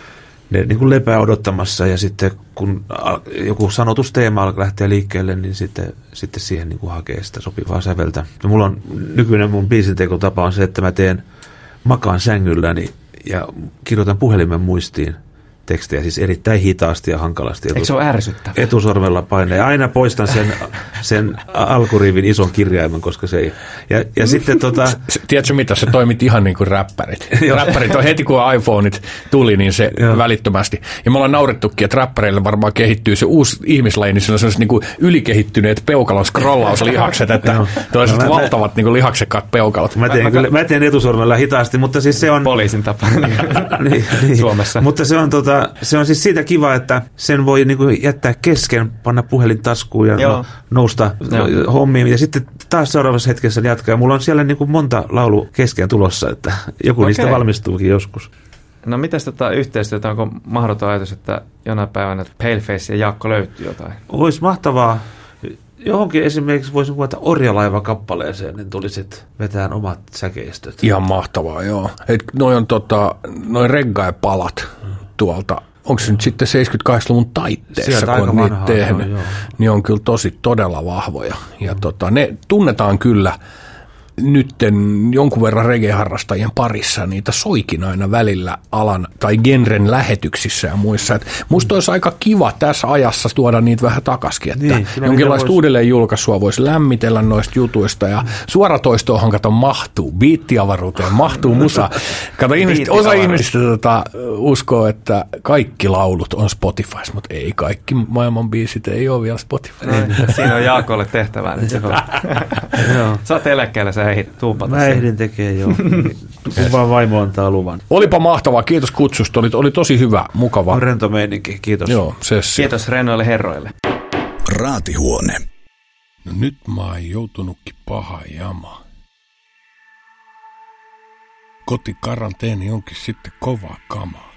ne niin kuin lepää odottamassa ja sitten kun joku sanotusteema lähtee liikkeelle, niin sitten, sitten siihen niin kuin hakee sitä sopivaa säveltä. Ja mulla on nykyinen mun biisintekotapa on se, että mä teen makaan sängylläni ja kirjoitan puhelimen muistiin tekstejä, siis erittäin hitaasti ja hankalasti. Eikö se ole ärsyttävää? Etusormella painaa. Ja aina poistan sen, sen alkurivin ison kirjaimen, koska se ei... Ja, ja sitten tota... Tiedätkö mitä, se toimit ihan niin kuin räppärit. Räppärit on heti kun iPhoneit tuli, niin se Joo. välittömästi. Ja me ollaan naurettukin, että räppäreille varmaan kehittyy se uusi ihmislaji, niin se on sellaiset niin kuin ylikehittyneet peukalon scrollauslihakset, että toiset no, valtavat niin kuin lihaksekkaat peukalot. Mä teen, kyllä, mä teen etusormella hitaasti, mutta siis se on... Poliisin tapa niin, niin. Suomessa. Mutta se on tota... Se on siis siitä kiva, että sen voi niinku jättää kesken, panna puhelin taskuun ja no, nousta Joo. hommiin ja sitten taas seuraavassa hetkessä jatkaa. Ja mulla on siellä niinku monta laulu kesken tulossa, että joku okay. niistä valmistuukin joskus. No mitäs tota yhteistyötä, onko mahdoton ajatus, että jonain päivänä Paleface ja Jaakko löytyy jotain? Olisi mahtavaa. Johonkin esimerkiksi voisi kuvata Orjalaiva-kappaleeseen, niin tulisit vetään omat säkeistöt. Ihan mahtavaa, joo. Et noi on tota, noi reggae-palat tuolta, onko se nyt sitten seitsemänkymmentäkahdeksanluvun taitteessa, sieltä kun on niitä tehnyt, no, niin on kyllä tosi todella vahvoja. Ja mm. tota, ne tunnetaan kyllä nytten jonkun verran reggae-harrastajien parissa, niitä soikin aina välillä alan tai genren lähetyksissä ja muissa. Et musta olisi aika kiva tässä ajassa tuoda niitä vähän takaskin, että niin, jonkinlaista vois... uudelleen julkaisua voisi lämmitellä noista jutuista ja suoratoistoonhan kato mahtuu, biittiavaruuteen mahtuu musa. Kato, ihmiset, osa ihmisistä tota, uskoo, että kaikki laulut on Spotifys, mutta ei kaikki maailman biisit ei ole vielä Spotifys. Siinä on Jaakolle tehtävää. Sä oot eläkkeellä, sä ehdit tuupata. Mä ehdin tekemään, joo. Kun vaan vaimo antaa luvan. Olipa mahtavaa, kiitos kutsusta. Oli, oli tosi hyvä, mukava. On rento meininki, kiitos. Joo, sessio. Kiitos rennoille herroille. Raatihuone. No nyt mä oon joutunutkin paha jama. Kotikaranteeni onkin sitten kovaa kamaa.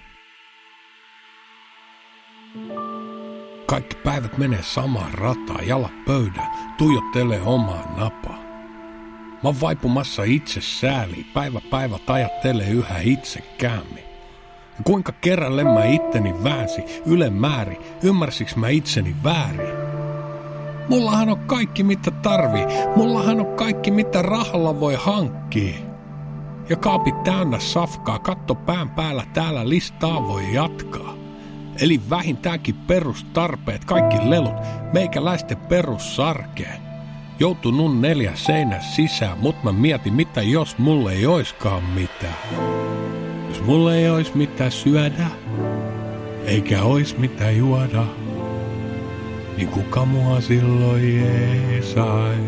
Kaikki päivät menee samaan rataan, jalat pöydään, tuijottelee omaa napaa. Mä oon vaipumassa itse sääliin, päivä päivät ajattelee yhä itsekäämmin. Ja kuinka kerralle mä itteni väänsi ylemmäärin, ymmärsiks mä itseni väärin? Mullahan on kaikki mitä tarvii, mullahan on kaikki mitä rahalla voi hankkia. Ja kaapit täynnä safkaa, katto pään päällä täällä listaa voi jatkaa. Eli vähintäänkin perustarpeet, kaikki lelut, meikäläisten perussarkeen. Joutunut neljä seinän sisään, mut mä mietin mitä jos mulle ei oiskaan mitään. Jos mulle ei ois mitään syödä, eikä ois mitään juoda, niin kuka mua silloin ei sais.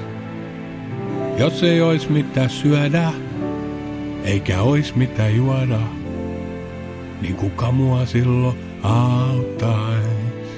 Jos ei ois mitään syödä, eikä ois mitään juoda, niin kuka mua silloin auttais.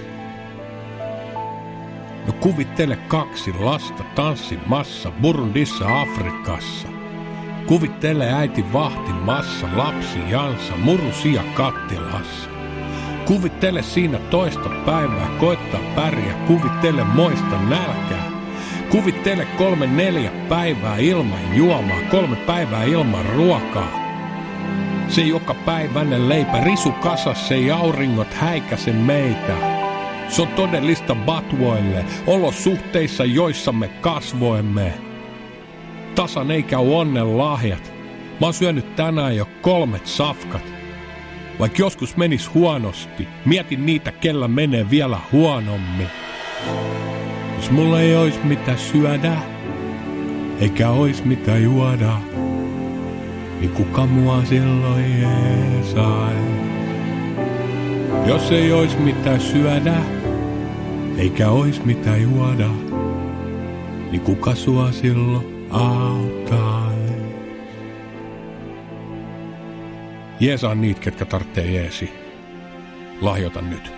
No kuvittele kaksi lasta tanssimassa Burundissa Afrikassa. Kuvittele äiti vahtimassa lapsi Jansa murusia kattilassa. Kuvittele siinä toista päivää koittaa pärjää, kuvittele moista nälkää. Kuvittele kolme neljä päivää ilman juomaa, kolme päivää ilman ruokaa. Se joka päiväinen leipä risu kasassa, ei auringot häikäse meitä. Se on todellista batvoille, olosuhteissa joissa me kasvoimme. Tasan eikä onnen lahjat. Mä oon syönyt tänään jo kolmet safkat. Vaikka joskus menis huonosti, mietin niitä, kellä menee vielä huonommin. Jos mulla ei ois mitä syödä, eikä ois mitä juoda, niin kuka mua silloin ei sai. Jos ei ois mitä syödä, eikä ois mitä juoda, niin kuka sua silloin auttais? Jeesaa niitä, ketkä tarttee jeesi. Lahjoita nyt.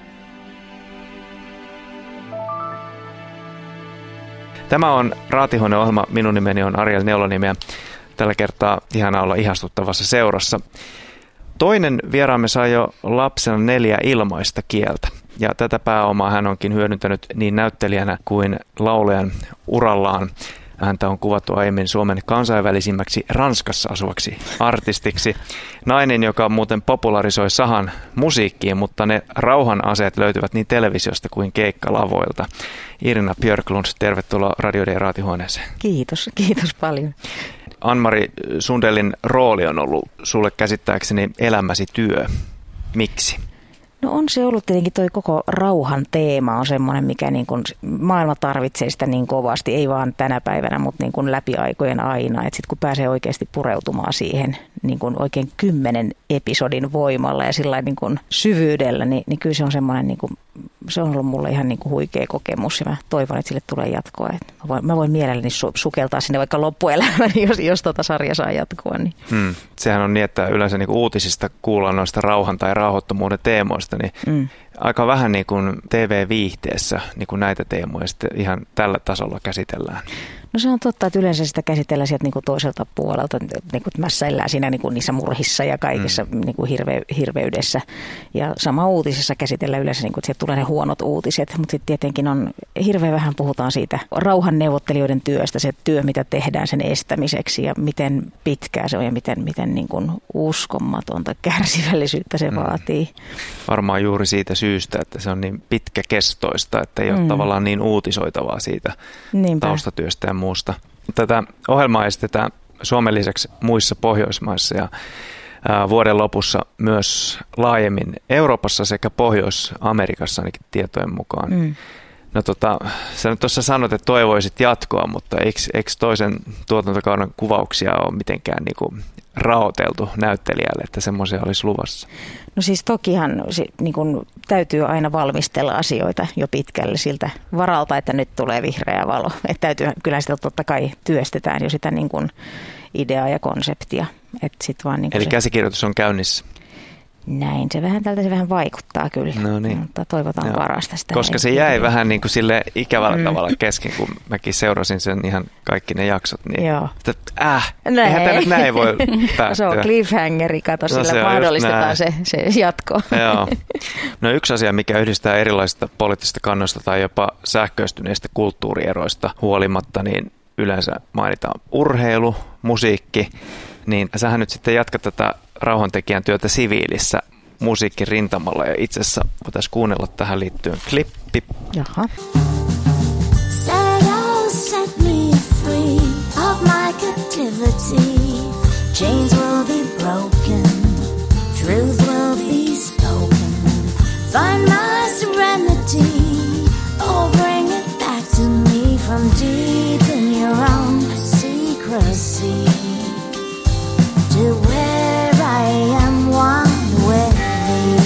Tämä on Raatihuone-ohjelma. Minun nimeni on Ariel Neulonimi ja tällä kertaa ihanaa olla ihastuttavassa seurassa. Toinen vieraamme sai jo lapsena neljä ilmaista kieltä, ja tätä pääomaa hän onkin hyödyntänyt niin näyttelijänä kuin laulajan urallaan. Häntä on kuvattu aiemmin Suomen kansainvälisimmäksi Ranskassa asuvaksi artistiksi. Nainen, joka muuten popularisoi sahan musiikkiin, mutta ne rauhan aseet löytyvät niin televisiosta kuin keikkalavoilta. Irina Björklund, tervetuloa Radio D Raatihuoneeseen. Kiitos, kiitos paljon. Ann-Mari Sundellin rooli on ollut sulle käsittääkseni elämäsi työ. Miksi? No on se ollut tietenkin toi koko rauhan teema on semmoinen, mikä niin kuin maailma tarvitsee sitä niin kovasti, ei vaan tänä päivänä, mutta niin kuin läpi aikojen aina. Että sitten kun pääsee oikeasti pureutumaan siihen niin kuin oikein kymmenen episodin voimalla ja sillä niin kuin syvyydellä, niin, niin kyllä se on semmoinen, niin kuin, se on ollut mulle ihan niin kuin huikea kokemus ja mä toivon, että sille tulee jatkoa. Että mä, voin, mä voin mielelläni su- sukeltaa sinne vaikka loppuelämäni, jos, jos tota sarja saa jatkoa. Niin. Hmm. Sehän on niin, että yleensä niin kuin uutisista kuullaan noista rauhan tai rauhattomuuden teemoista, niin mm. aika vähän niin kuin T V-viihteessä niin kuin näitä teemoja sitten ihan tällä tasolla käsitellään. No se on totta, että yleensä sitä käsitellään sieltä niin kuin toiselta puolelta, niin kuin mässäillään siinä niin kuin niissä murhissa ja kaikissa mm. niin kuin hirve, hirveydessä. Ja sama uutisissa käsitellään yleensä, niin kuin, että sieltä tulee ne huonot uutiset, mutta sitten tietenkin on hirveän vähän puhutaan siitä rauhanneuvottelijoiden työstä, se työ, mitä tehdään sen estämiseksi ja miten pitkää se on ja miten, miten niin kuin uskomatonta kärsivällisyyttä se mm. vaatii. Varmaan juuri siitä syystä, että se on niin pitkäkestoista, että ei ole mm. tavallaan niin uutisoitavaa siitä Niinpä. taustatyöstä ja muusta. Tätä ohjelmaa esitetään Suomen lisäksi muissa Pohjoismaissa ja ää, vuoden lopussa myös laajemmin Euroopassa sekä Pohjois-Amerikassa ainakin tietojen mukaan. Mm. No tota, sä nyt tuossa sanoit, että toivoisit jatkoa, mutta eikö, eikö toisen tuotantokauden kuvauksia ole mitenkään niin kuin raoteltu näyttelijälle, että semmoisia olisi luvassa? No siis tokihan niin kun, täytyy aina valmistella asioita jo pitkälle siltä varalta, että nyt tulee vihreä valo. Että täytyy, kyllä sitä totta kai työstetään jo sitä niin kun, ideaa ja konseptia. Et sit vaan, niin kun Eli se... käsikirjoitus on käynnissä? Näin, se vähän tältä se vähän vaikuttaa kyllä, no niin. mutta toivotaan Joo. parasta. Sitä Koska se jäi vähän niin kuin sille ikävällä mm. tavalla kesken, kun mäkin seurasin sen ihan kaikki ne jaksot. Niin, Joo. Että, äh, eihän tämä nyt näin voi päättyä. Se on cliffhangeri, kato, no, sillä mahdollistetaan se, se jatko. Joo. No yksi asia, mikä yhdistää erilaisista poliittisista kannoista tai jopa sähköistyneistä kulttuurieroista huolimatta, niin yleensä mainitaan urheilu, musiikki, niin sähän nyt sitten jatkat tätä rauhantekijän työtä siviilissä musiikin rintamalla ja itse asiassa voitaisiin kuunnella tähän liittyen klippi. Jaha. Set me free of my captivity. Chains will be broken, truth will be spoken. Find my serenity, oh bring it back to me from deep in your own secrecy. To where I am one with thee.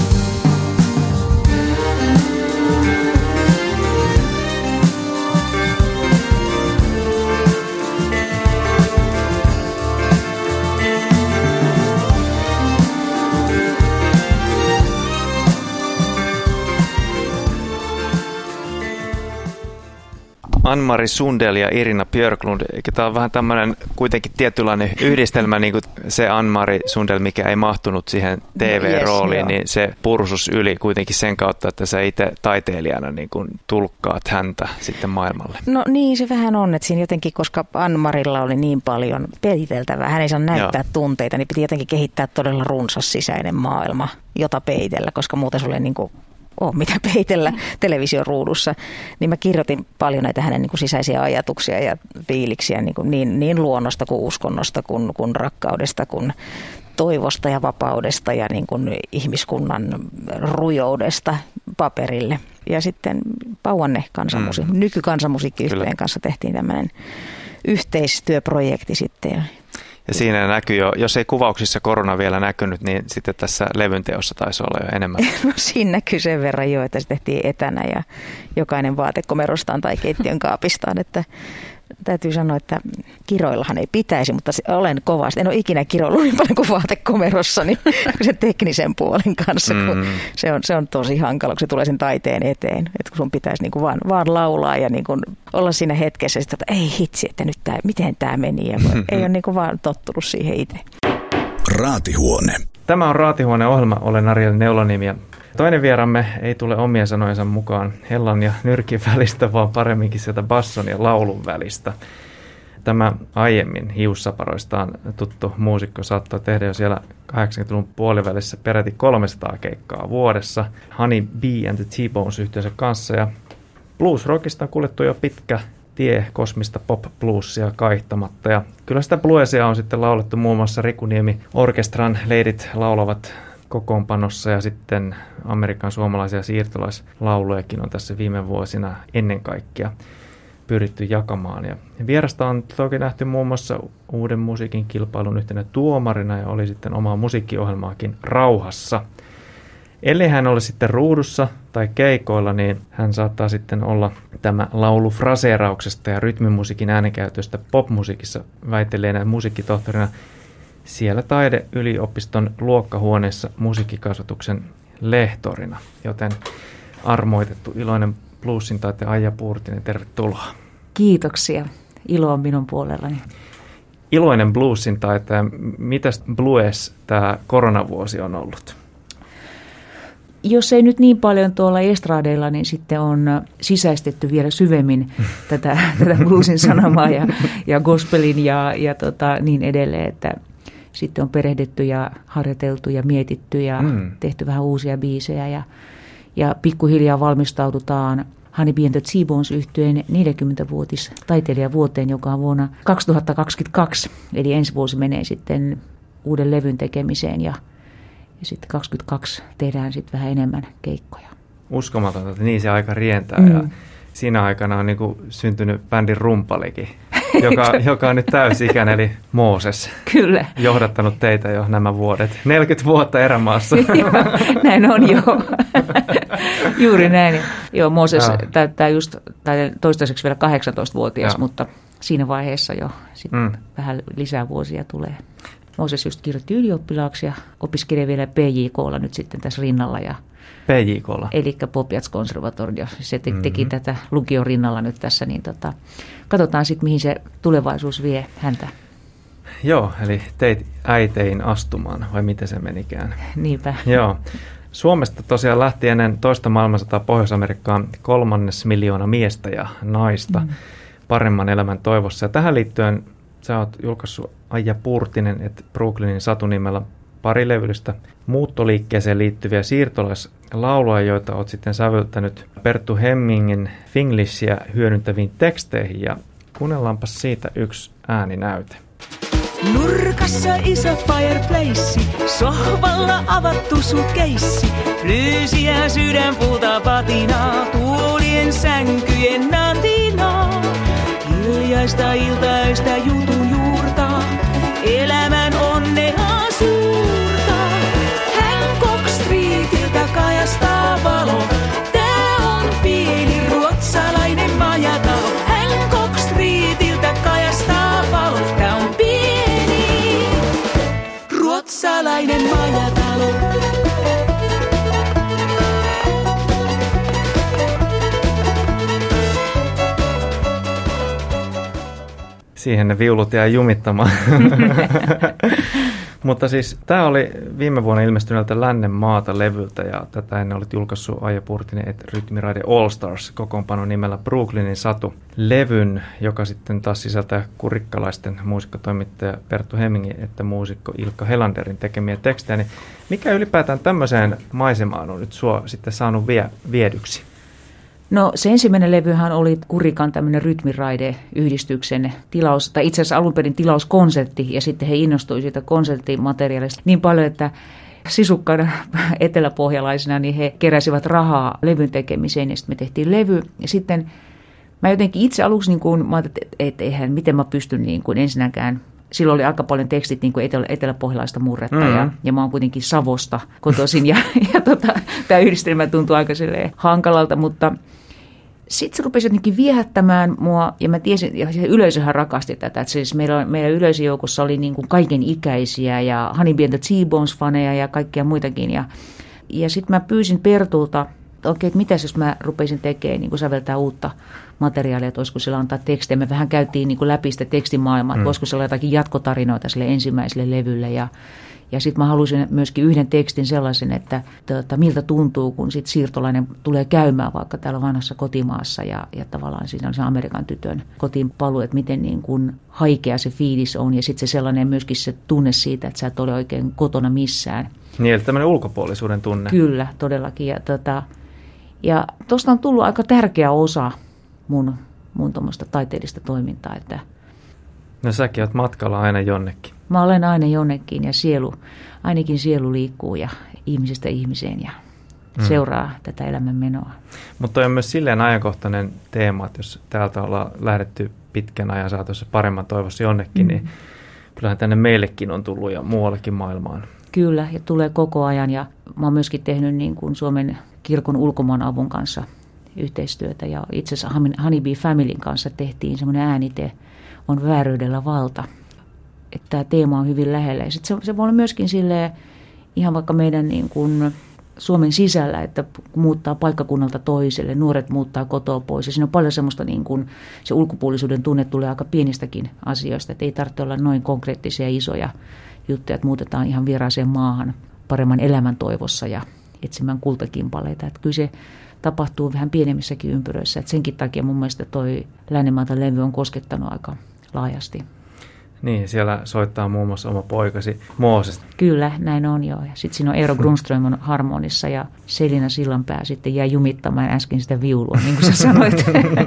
Ann-Mari Sundell ja Irina Björklund, eikä tämä on vähän tämmöinen kuitenkin tietynlainen yhdistelmä, niin kuin se Ann-Mari Sundell, mikä ei mahtunut siihen T V-rooliin, yes, niin se pursus yli kuitenkin sen kautta, että sä itse taiteilijana niin kuin tulkkaat häntä sitten maailmalle. No niin, se vähän on, että siinä jotenkin, koska Ann-Marilla oli niin paljon peiteltävää, hän ei saa näyttää Joo. tunteita, niin piti jotenkin kehittää todella runsas sisäinen maailma, jota peitellä, koska muuten sulle niin kuin ole mitä peitellä televisioruudussa, niin mä kirjoitin paljon näitä hänen niin kuin sisäisiä ajatuksia ja fiiliksiä niin, kuin niin, niin luonnosta kuin uskonnosta kuin, kuin rakkaudesta kuin toivosta ja vapaudesta ja niin kuin ihmiskunnan rujoudesta paperille. Ja sitten Pauanne kansanmusi- mm. nykykansanmusiikkiyhtiön kanssa tehtiin tämmöinen yhteistyöprojekti sitten. Ja siinä näkyy jo, jos ei kuvauksissa korona vielä näkynyt, niin sitten tässä levynteossa taisi olla jo enemmän. No siinä näkyy sen verran jo, että se tehtiin etänä ja jokainen vaatekomerostaan tai keittiön kaapistaan, että täytyy sanoa, että kiroillahan ei pitäisi, mutta olen kovasti. En ole ikinä kiroillut niin paljon kuin vaatekomerossa, niin sen teknisen puolen kanssa, kun mm. se, on, se on tosi hankala, kun se tulee sen taiteen eteen. Että kun sun pitäisi niin kuin vaan, vaan laulaa ja niin kuin olla siinä hetkessä, että ei hitsi, että nyt tää, miten tämä meni. Ja ei ole niin kuin vaan tottunut siihen itse. Raatihuone. Tämä on Raatihuone-ohjelma. Olen Ariel Neulonimi ja Toinen vieramme ei tule omien sanojensa mukaan hellan ja nyrkin välistä, vaan paremminkin sieltä basson ja laulun välistä. Tämä aiemmin hiussaparoistaan tuttu muusikko saattoi tehdä jo siellä kahdeksankymmentäluvun puolivälissä peräti kolmesataa keikkaa vuodessa Honey Bee and the T-Bones yhteisön kanssa. Ja blues-rockista on kuljettu jo pitkä tie kosmista pop-bluesia kaihtamatta. Ja kyllä sitä bluesia on sitten laulettu muun muassa Riku Niemi Orkestran leidit laulavat kokoonpanossa ja sitten Amerikan suomalaisia siirtolaislaulujakin on tässä viime vuosina ennen kaikkea pyritty jakamaan. Ja vierasta on toki nähty muun muassa uuden musiikin kilpailun yhtenä tuomarina ja oli sitten omaa musiikkiohjelmaakin rauhassa. Ellei hän ole sitten ruudussa tai keikoilla, niin hän saattaa sitten olla tämä laulu fraseerauksesta ja rytmimusiikin äänenkäytöstä popmusiikissa väitelleenä musiikkitohtorina siellä taideyliopiston luokkahuoneessa musiikkikasvatuksen lehtorina, joten armoitettu iloinen bluesin taiteen Aija Puurtinen, tervetuloa. Kiitoksia. Ilo on minun puolellani. Iloinen bluesin taiteen. Mitäs blues tämä koronavuosi on ollut? Jos ei nyt niin paljon tuolla estradeilla, niin sitten on sisäistetty vielä syvemmin tätä, tätä bluesin sanomaa ja, ja gospelin ja, ja tota, niin edelleen, että sitten on perehdytty ja harjoiteltu ja mietitty ja mm. tehty vähän uusia biisejä ja, ja pikkuhiljaa valmistaudutaan Honey Bee and the T-Bones -yhtyeen neljäkymmenvuotis taiteilijavuoteen, joka on vuonna kaksituhattakaksikymmentäkaksi. Eli ensi vuosi menee sitten uuden levyn tekemiseen ja, ja sitten kaksikymmentäkaksi tehdään sitten vähän enemmän keikkoja. Uskomatonta, että niin se aika rientää mm. ja siinä aikana on niin kuin syntynyt bändin rumpalikin, joka, joka on nyt täysi-ikäinen, eli Mooses. Kyllä. Johdattanut teitä jo nämä vuodet. neljäkymmentä vuotta erämaassa. Joo, näin on jo. Juuri näin. Joo, Mooses ja. täyttää just tai toistaiseksi vielä kahdeksantoistavuotias, ja. mutta siinä vaiheessa jo sit mm. vähän lisää vuosia tulee. Mooses just kirjoitti ylioppilaaksi ja opiskelee vielä P J K:lla nyt sitten tässä rinnalla. Ja P J K:lla? Eli Popiats-konservatorio. Se te- mm-hmm. teki tätä lukion rinnalla nyt tässä, niin tota, katsotaan sitten, mihin se tulevaisuus vie häntä. Joo, eli teit äitein astumaan, vai miten se menikään? Niinpä. Joo. Suomesta tosiaan lähti ennen toista maailmansotaa Pohjois-Amerikkaan kolmannes miljoona miestä ja naista mm. paremman elämän toivossa. Ja tähän liittyen sä oot julkaissut Aija Puurtinen, että Brooklynin satunimellä pari levyllistä muuttoliikkeeseen liittyviä siirtolaislauluja, joita olet sitten säveltänyt Perttu Hemmingin Finglishia hyödyntäviin teksteihin. Ja kuunnellaanpas siitä yksi ääninäyte. Nurkassa iso fireplace, sohvalla avattu suitkeissi, flyysiä sydänpuuta patinaa, tuolien sänkyjen natinaa. Hiljaista iltaista jutun juurta, elämän onnea suurta. Hancock Streetiltä kajastaa valo, tää on pieni ruotsalainen majatalo. Hancock Streetiltä kajastaa valo, tää on pieni ruotsalainen majatalo. Siihen ne viulut jää jumittamaan. Mutta siis tämä oli viime vuonna ilmestyneeltä Lännen maata -levyltä ja tätä ennen olit julkaissut Aija Puurtinen et Rytmiraide All Stars kokoonpanon nimellä Brooklynin satu -levyn, joka sitten taas sisältää kurikkalaisten muusikkotoimittaja Perttu Hemmingin että muusikko Ilkka Helanderin tekemiä tekstejä. Niin mikä ylipäätään tämmöiseen maisemaan on nyt sua sitten saanut vie, viedyksi? No se ensimmäinen levyhän oli Kurikan tämmöinen Rytmiraide-yhdistyksen tilaus, tai itse asiassa alun perin tilauskonsertti, ja sitten he innostuivat siitä konserttimateriaalista niin paljon, että sisukkaina eteläpohjalaisina niin he keräsivät rahaa levyn tekemiseen, ja sitten me tehtiin levy, ja sitten mä jotenkin itse aluksi, niin kuin, mä ajattelin, että et, eihän, miten mä pystyn niin kuin ensinnäkään, silloin oli aika paljon tekstit niin kuin etelä, eteläpohjalaista murretta, mm-hmm. ja, ja mä oon kuitenkin Savosta kotoisin, ja, ja tota, tämä yhdistelmä tuntui aika hankalalta, mutta sitten se rupesi jotenkin viehättämään mua, ja mä tiesin, ja se yleisöhän rakasti tätä, että siis meillä, meidän yleisöjoukossa oli niin kuin kaiken ikäisiä, ja Honey Bee and the T-Bones -faneja, ja kaikkia muitakin, ja, ja sitten mä pyysin Pertulta okei, että mitäs jos mä rupeisin tekemään, niin kuin säveltää uutta materiaalia, että olisiko sillä antaa tekstejä. Me vähän käytiin niin kuin läpi sitä tekstimaailmaa, että mm. voisiko sillä jotakin jatkotarinoita sille ensimmäiselle levylle. Ja, ja sitten mä halusin myöskin yhden tekstin sellaisen, että tota, miltä tuntuu, kun sit siirtolainen tulee käymään vaikka täällä vanhassa kotimaassa ja, ja tavallaan siinä on se Amerikan tytön kotiin paluu, että miten niin kuin haikea se fiilis on ja sitten se sellainen myöskin se tunne siitä, että sä et ole oikein kotona missään. Niin, eli tämmöinen ulkopuolisuuden tunne. Kyllä, todellakin. Ja tota, ja tuosta on tullut aika tärkeä osa mun, mun tuommoista taiteellista toimintaa. Että no säkin oot matkalla aina jonnekin. Mä olen aina jonnekin ja sielu, ainakin sielu liikkuu ja ihmisestä ihmiseen ja mm. seuraa tätä elämänmenoa. Mutta on myös silleen ajankohtainen teema, että jos täältä ollaan lähdetty pitkän ajan saatossa paremman toivossa jonnekin, mm. niin kyllähän tänne meillekin on tullut ja muuallekin maailmaan. Kyllä, ja tulee koko ajan ja mä oon myöskin tehnyt niin kuin Suomen kirkon ulkomaanavun kanssa yhteistyötä ja itse asiassa Honeybee Familyn kanssa tehtiin semmoinen äänite, on vääryydellä valta. Että tämä teema on hyvin lähellä. Ja sit se, se voi olla myöskin silleen, ihan vaikka meidän niin kuin Suomen sisällä, että muuttaa paikkakunnalta toiselle, nuoret muuttaa kotoa pois. Ja siinä on paljon semmoista, niin kuin, se ulkopuolisuuden tunne tulee aika pienistäkin asioista. Että ei tarvitse olla noin konkreettisia isoja juttuja, että muutetaan ihan vieraaseen maahan paremman elämän toivossa ja etsimään kultakimpaleita. Että kyllä se tapahtuu vähän pienemmissäkin ympyröissä. Että senkin takia mun mielestä toi Lännenmaata levy on koskettanut aika laajasti. Niin, siellä soittaa muun muassa oma poikasi Mooses. Kyllä, näin on joo. Sitten siinä on Eero Grundström on harmonissa ja Selina Sillanpää sitten jäi jumittamaan äsken sitä viulua, niin kuin sä sanoit.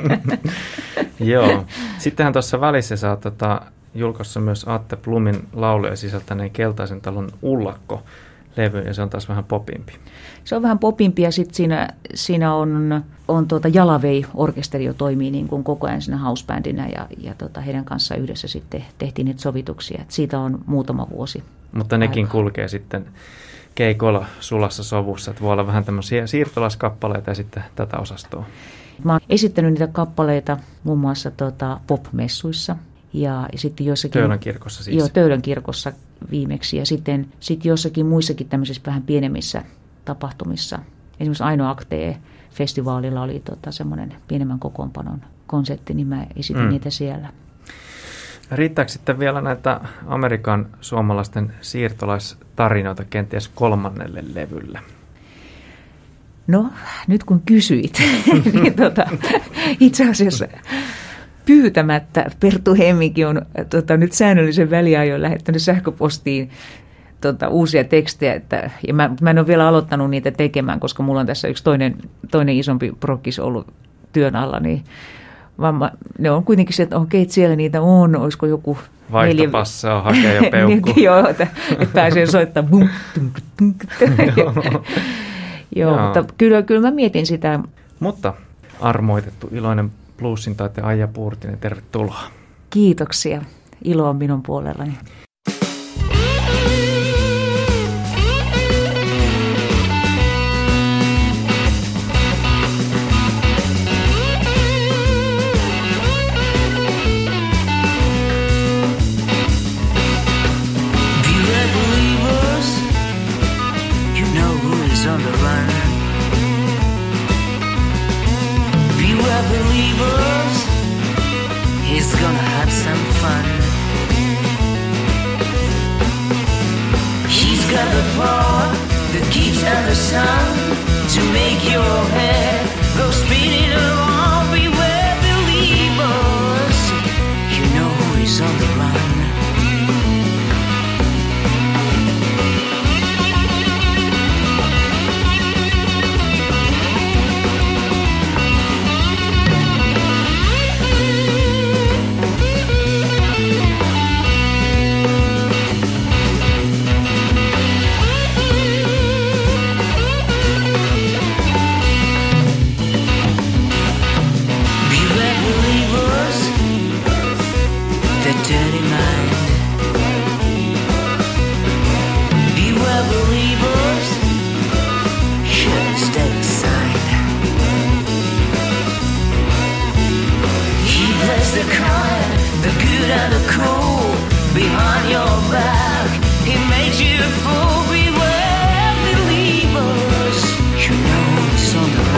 Joo. Sittenhän tuossa välissä sä oot tota, julkaissut myös Atte Blumin lauluja sisältäneen Keltaisen talon Ullakko-levy, ja se on taas vähän popimpi. Se on vähän popimpi, ja sitten siinä, siinä on, on tuota Jalavei-orkesteri jo toimii niin kuin koko ajan siinä housebandina, ja, ja tota heidän kanssaan yhdessä sitten tehtiin niitä sovituksia. Et siitä on muutama vuosi. Mutta nekin kulkee sitten keikolla sulassa sovussa, että voi olla vähän tämmöisiä siirtolaiskappaleita ja sitten tätä osastoa. Mä oon esittänyt niitä kappaleita muun muassa tota pop-messuissa. Ja, ja sitten jossakin, Töölön kirkossa siis. Joo, Töölön kirkossa viimeksi. Ja sitten sit jossakin muissakin tämmöisissä vähän pienemmissä tapahtumissa. Esimerkiksi Aino Aktee-festivaalilla oli tota semmoinen pienemmän kokoonpanon konsertti, niin mä esitin mm. niitä siellä. Riittääkö sitten vielä näitä Amerikan suomalaisten siirtolaistarinoita kenties kolmannelle levylle? No, nyt kun kysyit, niin tota, itse asiassa pyytämättä Perttu Hemminki on tota, nyt säännöllisen väliajoin lähettänyt sähköpostiin tota, uusia tekstejä. Että, ja mä, mä en ole vielä aloittanut niitä tekemään, koska mulla on tässä yksi toinen, toinen isompi prokkis ollut työn alla. Niin, vaan mä, ne on kuitenkin se, että okei, siellä niitä on, olisiko joku vaihtopassaa, hakee jo peukku. Joo, että, että pääsee soittamaan. Joo, mutta kyllä, kyllä mä mietin sitä. Mutta armoitettu, iloinen bluesin taiteen Aija Puurtinen, tervetuloa. Kiitoksia. Ilo on minun puolellani. Believers, he's gonna have some fun. He's got the power that keeps out the sun to make your head go spinning along. Beware believers, you know who is on the run. Behind your back, he made you a fool. Beware believers, you know it's on the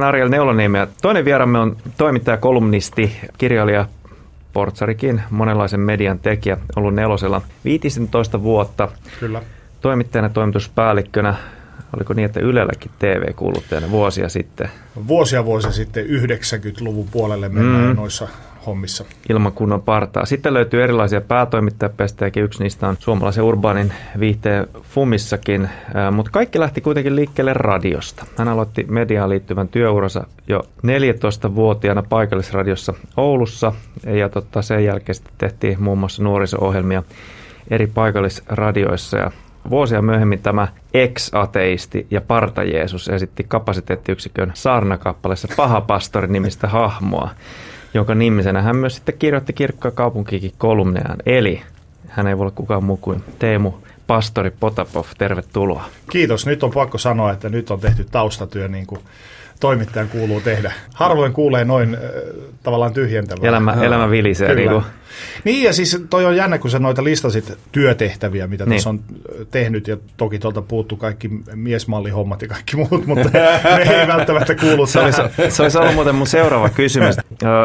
olen Ariel Neuloniemi ja toinen vieramme on toimittaja, kolumnisti, kirjailija, portsarikin, monenlaisen median tekijä, ollut Nelosella viisitoista vuotta. Kyllä. Toimittajana, toimituspäällikkönä. Oliko niin, että Ylelläkin T V-kuuluttajana vuosia sitten? Vuosia vuosia sitten yhdeksänkymmentäluvun puolelle mennään mm. noissa hommissa. Ilman kunnon partaa. Sitten löytyy erilaisia päätoimittajapestejäkin. Yksi niistä on suomalaisen urbaanin viihteen Fumissakin, mutta kaikki lähti kuitenkin liikkeelle radiosta. Hän aloitti mediaan liittyvän työuransa jo neljätoistavuotiaana paikallisradiossa Oulussa ja totta, sen jälkeen sitten tehtiin muun muassa nuoriso-ohjelmia eri paikallisradioissa ja vuosia myöhemmin tämä ex-ateisti ja parta-Jeesus esitti kapasiteettiyksikön saarnakappaleessa Paha pastori -nimistä hahmoa, jonka nimisenä hän myös sitten kirjoitti Kirkko- kaupunkiikin kolumneaan. Eli hän ei voi olla kukaan muu kuin Teemu Pastori Potapov. Tervetuloa. Kiitos. Nyt on pakko sanoa, että nyt on tehty taustatyö niin kuin toimittajan kuuluu tehdä. Harvoin kuulee noin äh, tavallaan tyhjentävää. Elämä, elämä vilisee. Niin, kuin. Niin ja siis toi on jännä, kun sä noita listasit työtehtäviä, mitä niin. Tässä on tehnyt ja toki tuolta puuttu kaikki miesmallihommat ja kaikki muut, mutta ne ei välttämättä kuulu. Se olisi, se olisi ollut muuten mun seuraava kysymys.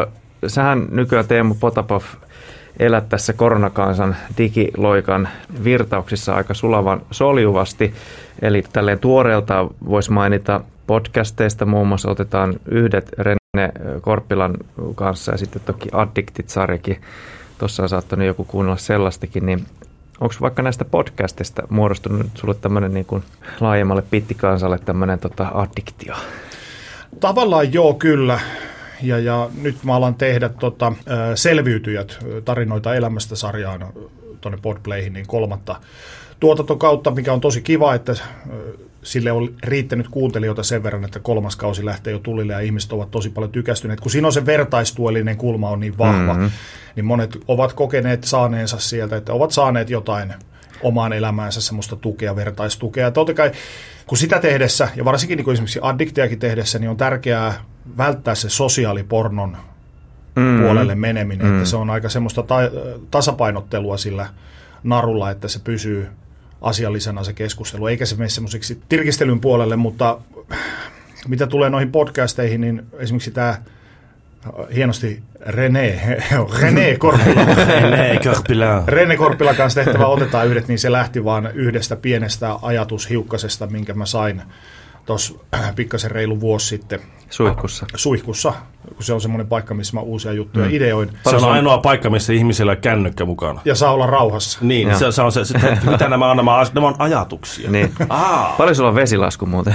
Sähän nykyään Teemu Potapov elät tässä koronakansan digiloikan virtauksissa aika sulavan soljuvasti. Eli tälleen tuoreelta voisi mainita podcasteista muun muassa otetaan yhdet Rene Korppilan kanssa ja sitten toki Addicted-sarjakin. Tuossa on saattanut joku kuunnella sellaistakin, niin onko vaikka näistä podcasteista muodostunut nyt sulle tämmöinen niin kuin laajemmalle pittikansalle tämmöinen tota addiktio? Tavallaan joo, kyllä. Ja, ja nyt mä alan tehdä tota, Selviytyjät, tarinoita elämästä sarjaan tuonne Podplayhin, niin kolmatta tuotantokautta, mikä on tosi kiva, että sille on riittänyt kuuntelijoita sen verran, että kolmas kausi lähtee jo tulille ja ihmiset ovat tosi paljon tykästyneet. Kun siinä on se vertaistuellinen kulma on niin vahva, mm-hmm. niin monet ovat kokeneet saaneensa sieltä, että ovat saaneet jotain omaan elämäänsä semmoista tukea, vertaistukea. Ja totta kai, kun sitä tehdessä, ja varsinkin niin kuin esimerkiksi addiktiakin tehdessä, niin on tärkeää välttää se sosiaalipornon mm-hmm. puolelle meneminen. Mm-hmm. Että se on aika semmoista ta- tasapainottelua sillä narulla, että se pysyy asiallisena se keskustelu, eikä se mene semmoiseksi tirkistelyn puolelle, mutta mitä tulee noihin podcasteihin, niin esimerkiksi tämä hienosti René, René Korppila, René Korppila. René Korppila kanssa tehtävä Otetaan yhdet, niin se lähti vaan yhdestä pienestä ajatushiukkasesta, minkä mä sain tuossa pikkasen reilu vuosi sitten. Suihkussa. Suihkussa, kun se on semmoinen paikka, missä mä uusia juttuja mm. ideoin. Se on ainoa paikka, missä ihmisillä on kännykkä mukana. Ja saa olla rauhassa. Niin, se, se on se, se mitä nämä on, nämä, nämä on ajatuksia. Niin. Paljon sulla on vesilasku muuten?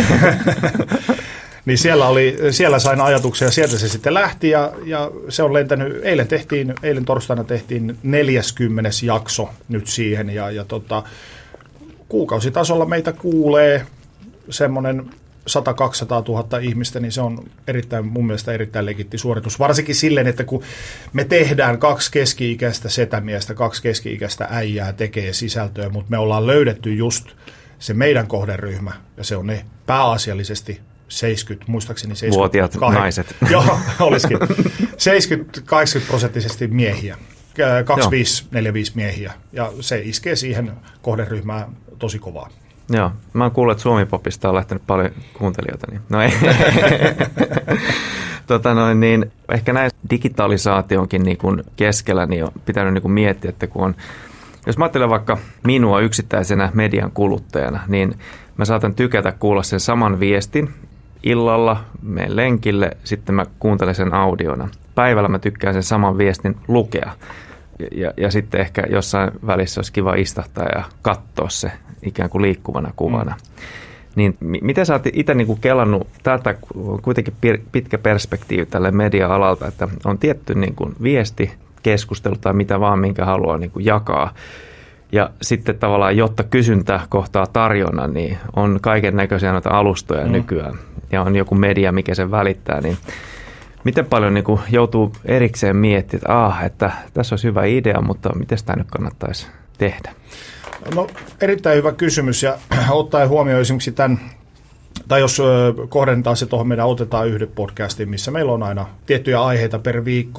Niin siellä, oli, siellä sain ajatuksia, sieltä se sitten lähti ja, ja se on lentänyt, eilen tehtiin, eilen torstaina tehtiin neljäskymmenes jakso nyt siihen ja, ja tota, kuukausitasolla meitä kuulee semmoinen sata kaksisataa tuhatta ihmistä, niin se on erittäin, mun mielestä erittäin legitti suoritus. Varsinkin silleen, että kun me tehdään kaksi keski-ikäistä setämiestä, kaksi keski-ikäistä äijää tekee sisältöä, mutta me ollaan löydetty just se meidän kohderyhmä, ja se on ne pääasiallisesti seitsemänkymmentä, muistaakseni seitsemänkymmentä. Vuotiaat naiset. Joo, olisikin. seitsemänkymmentä kahdeksankymmentä prosenttisesti miehiä. kaksikymmentäviisi neljäkymmentäviisi miehiä. Ja se iskee siihen kohderyhmään tosi kovaa. Joo, mä oon kuullut, että Suomi-popista on lähtenyt paljon kuuntelijoita. Niin. No ei. tota noin, niin, ehkä näin digitalisaationkin niin kuin keskellä niin on pitänyt niin kuin miettiä, että kun on, jos mä ajattelen vaikka minua yksittäisenä median kuluttajana, niin mä saatan tykätä kuulla sen saman viestin illalla, menen lenkille, sitten mä kuuntelen sen audiona. Päivällä mä tykkään sen saman viestin lukea. Ja, ja, ja sitten ehkä jossain välissä olisi kiva istahtaa ja katsoa se ikään kuin liikkuvana kuvana. Mm. Niin m- miten sä oot itse niin kuin kelannut tätä, on kuitenkin pitkä perspektiivi tälle media-alalta, että on tietty niin kuin viesti, keskustelu tai mitä vaan, minkä haluaa niin kuin jakaa. Ja sitten tavallaan, jotta kysyntä kohtaa tarjonnan, niin on kaiken näköisiä noita alustoja mm. nykyään. Ja on joku media, mikä sen välittää, niin miten paljon niin kuin joutuu erikseen miettimään, että, ah, että tässä olisi hyvä idea, mutta miten sitä nyt kannattaisi tehdä? No erittäin hyvä kysymys ja ottaen huomioon esimerkiksi tämän, tai jos kohdennetaan se tuohon meidän Otetaan yhdet podcastiin, missä meillä on aina tiettyjä aiheita per viikko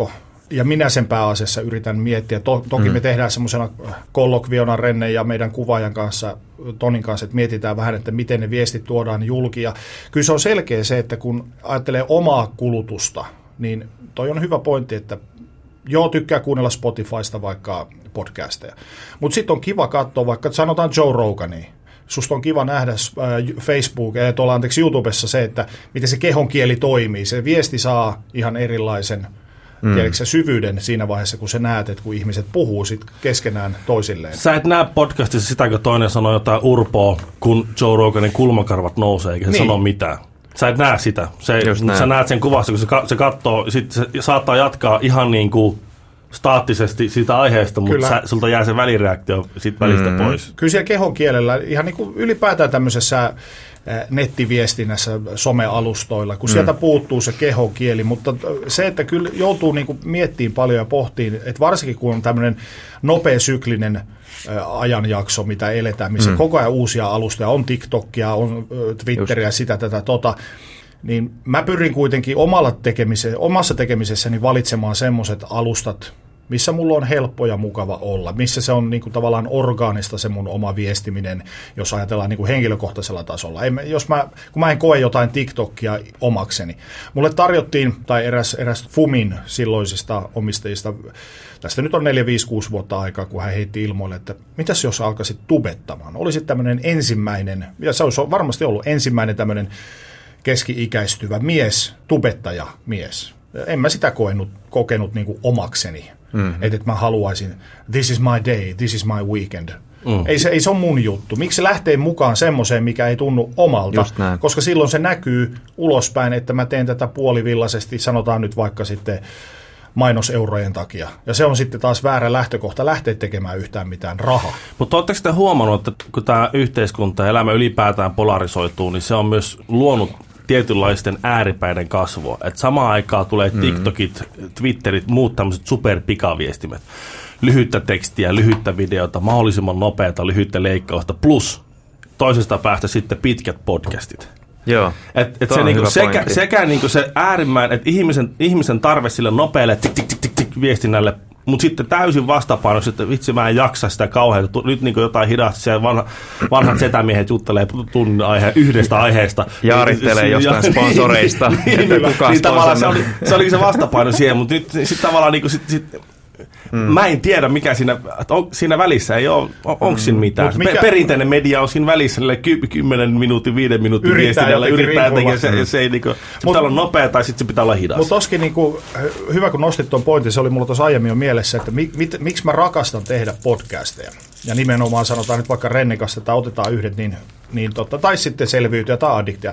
ja minä sen pääasiassa yritän miettiä. To, toki mm. me tehdään semmoisena kollokviona Renne ja meidän kuvaajan kanssa, Tonin kanssa, että mietitään vähän, että miten ne viestit tuodaan julki. Ja kyllä se on selkeä se, että kun ajattelee omaa kulutusta, niin toi on hyvä pointti, että joo, tykkää kuunnella Spotifysta vaikka podcasteja. Mutta sitten on kiva katsoa, vaikka sanotaan Joe Rogania. Susta on kiva nähdä äh, Facebook, äh, tuolla anteeksi YouTubessa se, että miten se kehon kieli toimii. Se viesti saa ihan erilaisen mm. tiedätkö, syvyyden siinä vaiheessa, kun sä näet, että kun ihmiset puhuu sit keskenään toisilleen. Sä et näe podcastissa sitä, kun toinen sanoo jotain urpoa, kun Joe Roganin kulmakarvat nousee, eikä se niin. sano mitään. Sä et näe sitä. Se, sä näet sen kuvassa, kun se, se katsoo, sit se saattaa jatkaa ihan niin kuin staattisesti siitä aiheesta, mutta sä, sulta jää se välireaktio sit välistä mm. pois. Kyllä siellä kehon kielellä, ihan niin kuin ylipäätään tämmöisessä nettiviestinnässä, somealustoilla, kun mm. sieltä puuttuu se kehon kieli, mutta se, että kyllä joutuu niin kuin miettimään paljon ja pohtiin, että varsinkin kun on tämmöinen nopea syklinen ajanjakso, mitä eletään, missä mm. koko ajan uusia alustoja, on TikTokia, on Twitteriä, Just. sitä, tätä, tota, niin mä pyrin kuitenkin omalla tekemisen, omassa tekemisessäni valitsemaan semmoiset alustat, missä mulla on helppo ja mukava olla, missä se on niin kuin tavallaan orgaanista se mun oma viestiminen, jos ajatellaan niin kuin henkilökohtaisella tasolla. Ei, jos mä, kun mä en koe jotain TikTokia omakseni. Mulle tarjottiin, tai eräs, eräs Fumin silloisista omistajista, tästä nyt on neljä, viisi, kuusi vuotta aikaa, kun hän heitti ilmoille, että mitäs jos alkaisit tubettamaan? Olisi tämmöinen ensimmäinen, ja se olisi varmasti ollut ensimmäinen tämmöinen keski-ikäistyvä mies, tubettaja mies. En mä sitä koenut, kokenut niin kuin omakseni. Mm-hmm. Että et mä haluaisin, this is my day, this is my weekend. Mm. Ei, se, ei se ole mun juttu. Miksi se lähtee mukaan semmoiseen, mikä ei tunnu omalta? Koska silloin se näkyy ulospäin, että mä teen tätä puolivillaisesti, sanotaan nyt vaikka sitten mainoseurojen takia. Ja se on sitten taas väärä lähtökohta lähteä tekemään yhtään mitään rahaa. Mutta oletteko te huomannut, että kun tämä yhteiskunta ja elämä ylipäätään polarisoituu, niin se on myös luonut tietynlaisten ääripäiden kasvua. Että samaan aikaan tulee TikTokit, Twitterit, muut tämmöiset superpikaviestimet. Lyhyttä tekstiä, lyhyttä videota, mahdollisimman nopeata, lyhyttä leikkausta, plus toisesta päästä sitten pitkät podcastit. Joo, et, et se niinku sekä, sekä niinku se äärimmäinen, että ihmisen, ihmisen tarve sille nopealle tik, tik, tik, tik, tik, viestinnälle, mutta sitten täysin vastapainoksi, että vitsi mä en jaksa sitä kauhean. Nyt niin jotain hidasta, siellä vanha, vanhat setämiehet juttelee tunnin aihe, yhdestä aiheesta. Jaarittelee jostain sponsoreista. niin, että kuka niin, tavallaan se oli, se oli se vastapaino siihen, mutta nyt sitten tavallaan niin kuin sit, sit, Hmm. mä en tiedä, mikä siinä, on, siinä välissä ei ole, on, onko siinä mitään. Mikä, Perinteinen media on siinä välissä kymmenen minuutin, viiden minuutin viestinnällä, yrittää jotenkin, se, se ei niinku, se mut, pitää olla nopea tai sitten se pitää olla hidas. Mutta olisikin niinku, hyvä, kun nostit tuon pointin, se oli mulla tuossa aiemmin jo mielessä, että mi, mit, miksi mä rakastan tehdä podcasteja. Ja nimenomaan sanotaan nyt vaikka Rennikasta, että otetaan yhdet, niin, niin totta, tai sitten selviytyjä tai addiktia.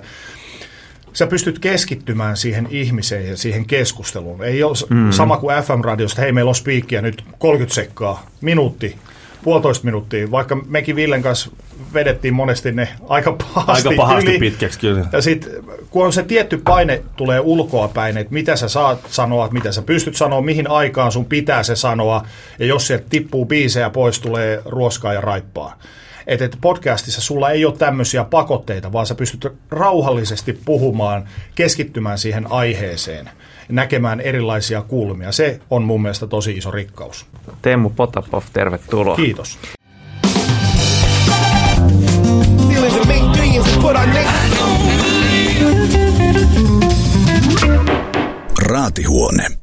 Sä pystyt keskittymään siihen ihmiseen ja siihen keskusteluun. Ei ole mm. sama kuin F M-radiosta, hei meillä on spiikkiä nyt kolmekymmentä sekkaa, minuutti, puolitoista minuuttia. Vaikka mekin Villen kanssa vedettiin monesti ne aika pahasti, aika pahasti yli. pitkäksi kyllä. Ja sitten kun on se tietty paine tulee ulkoa päin, että mitä sä saat sanoa, mitä sä pystyt sanoa, mihin aikaan sun pitää se sanoa. Ja jos sieltä tippuu biisejä pois, tulee ruoskaa ja raippaa. Että et podcastissa sulla ei ole tämmöisiä pakotteita, vaan sä pystyt rauhallisesti puhumaan, keskittymään siihen aiheeseen, näkemään erilaisia kulmia. Se on mun mielestä tosi iso rikkaus. Teemu Potapov, tervetuloa. Kiitos. Raatihuone.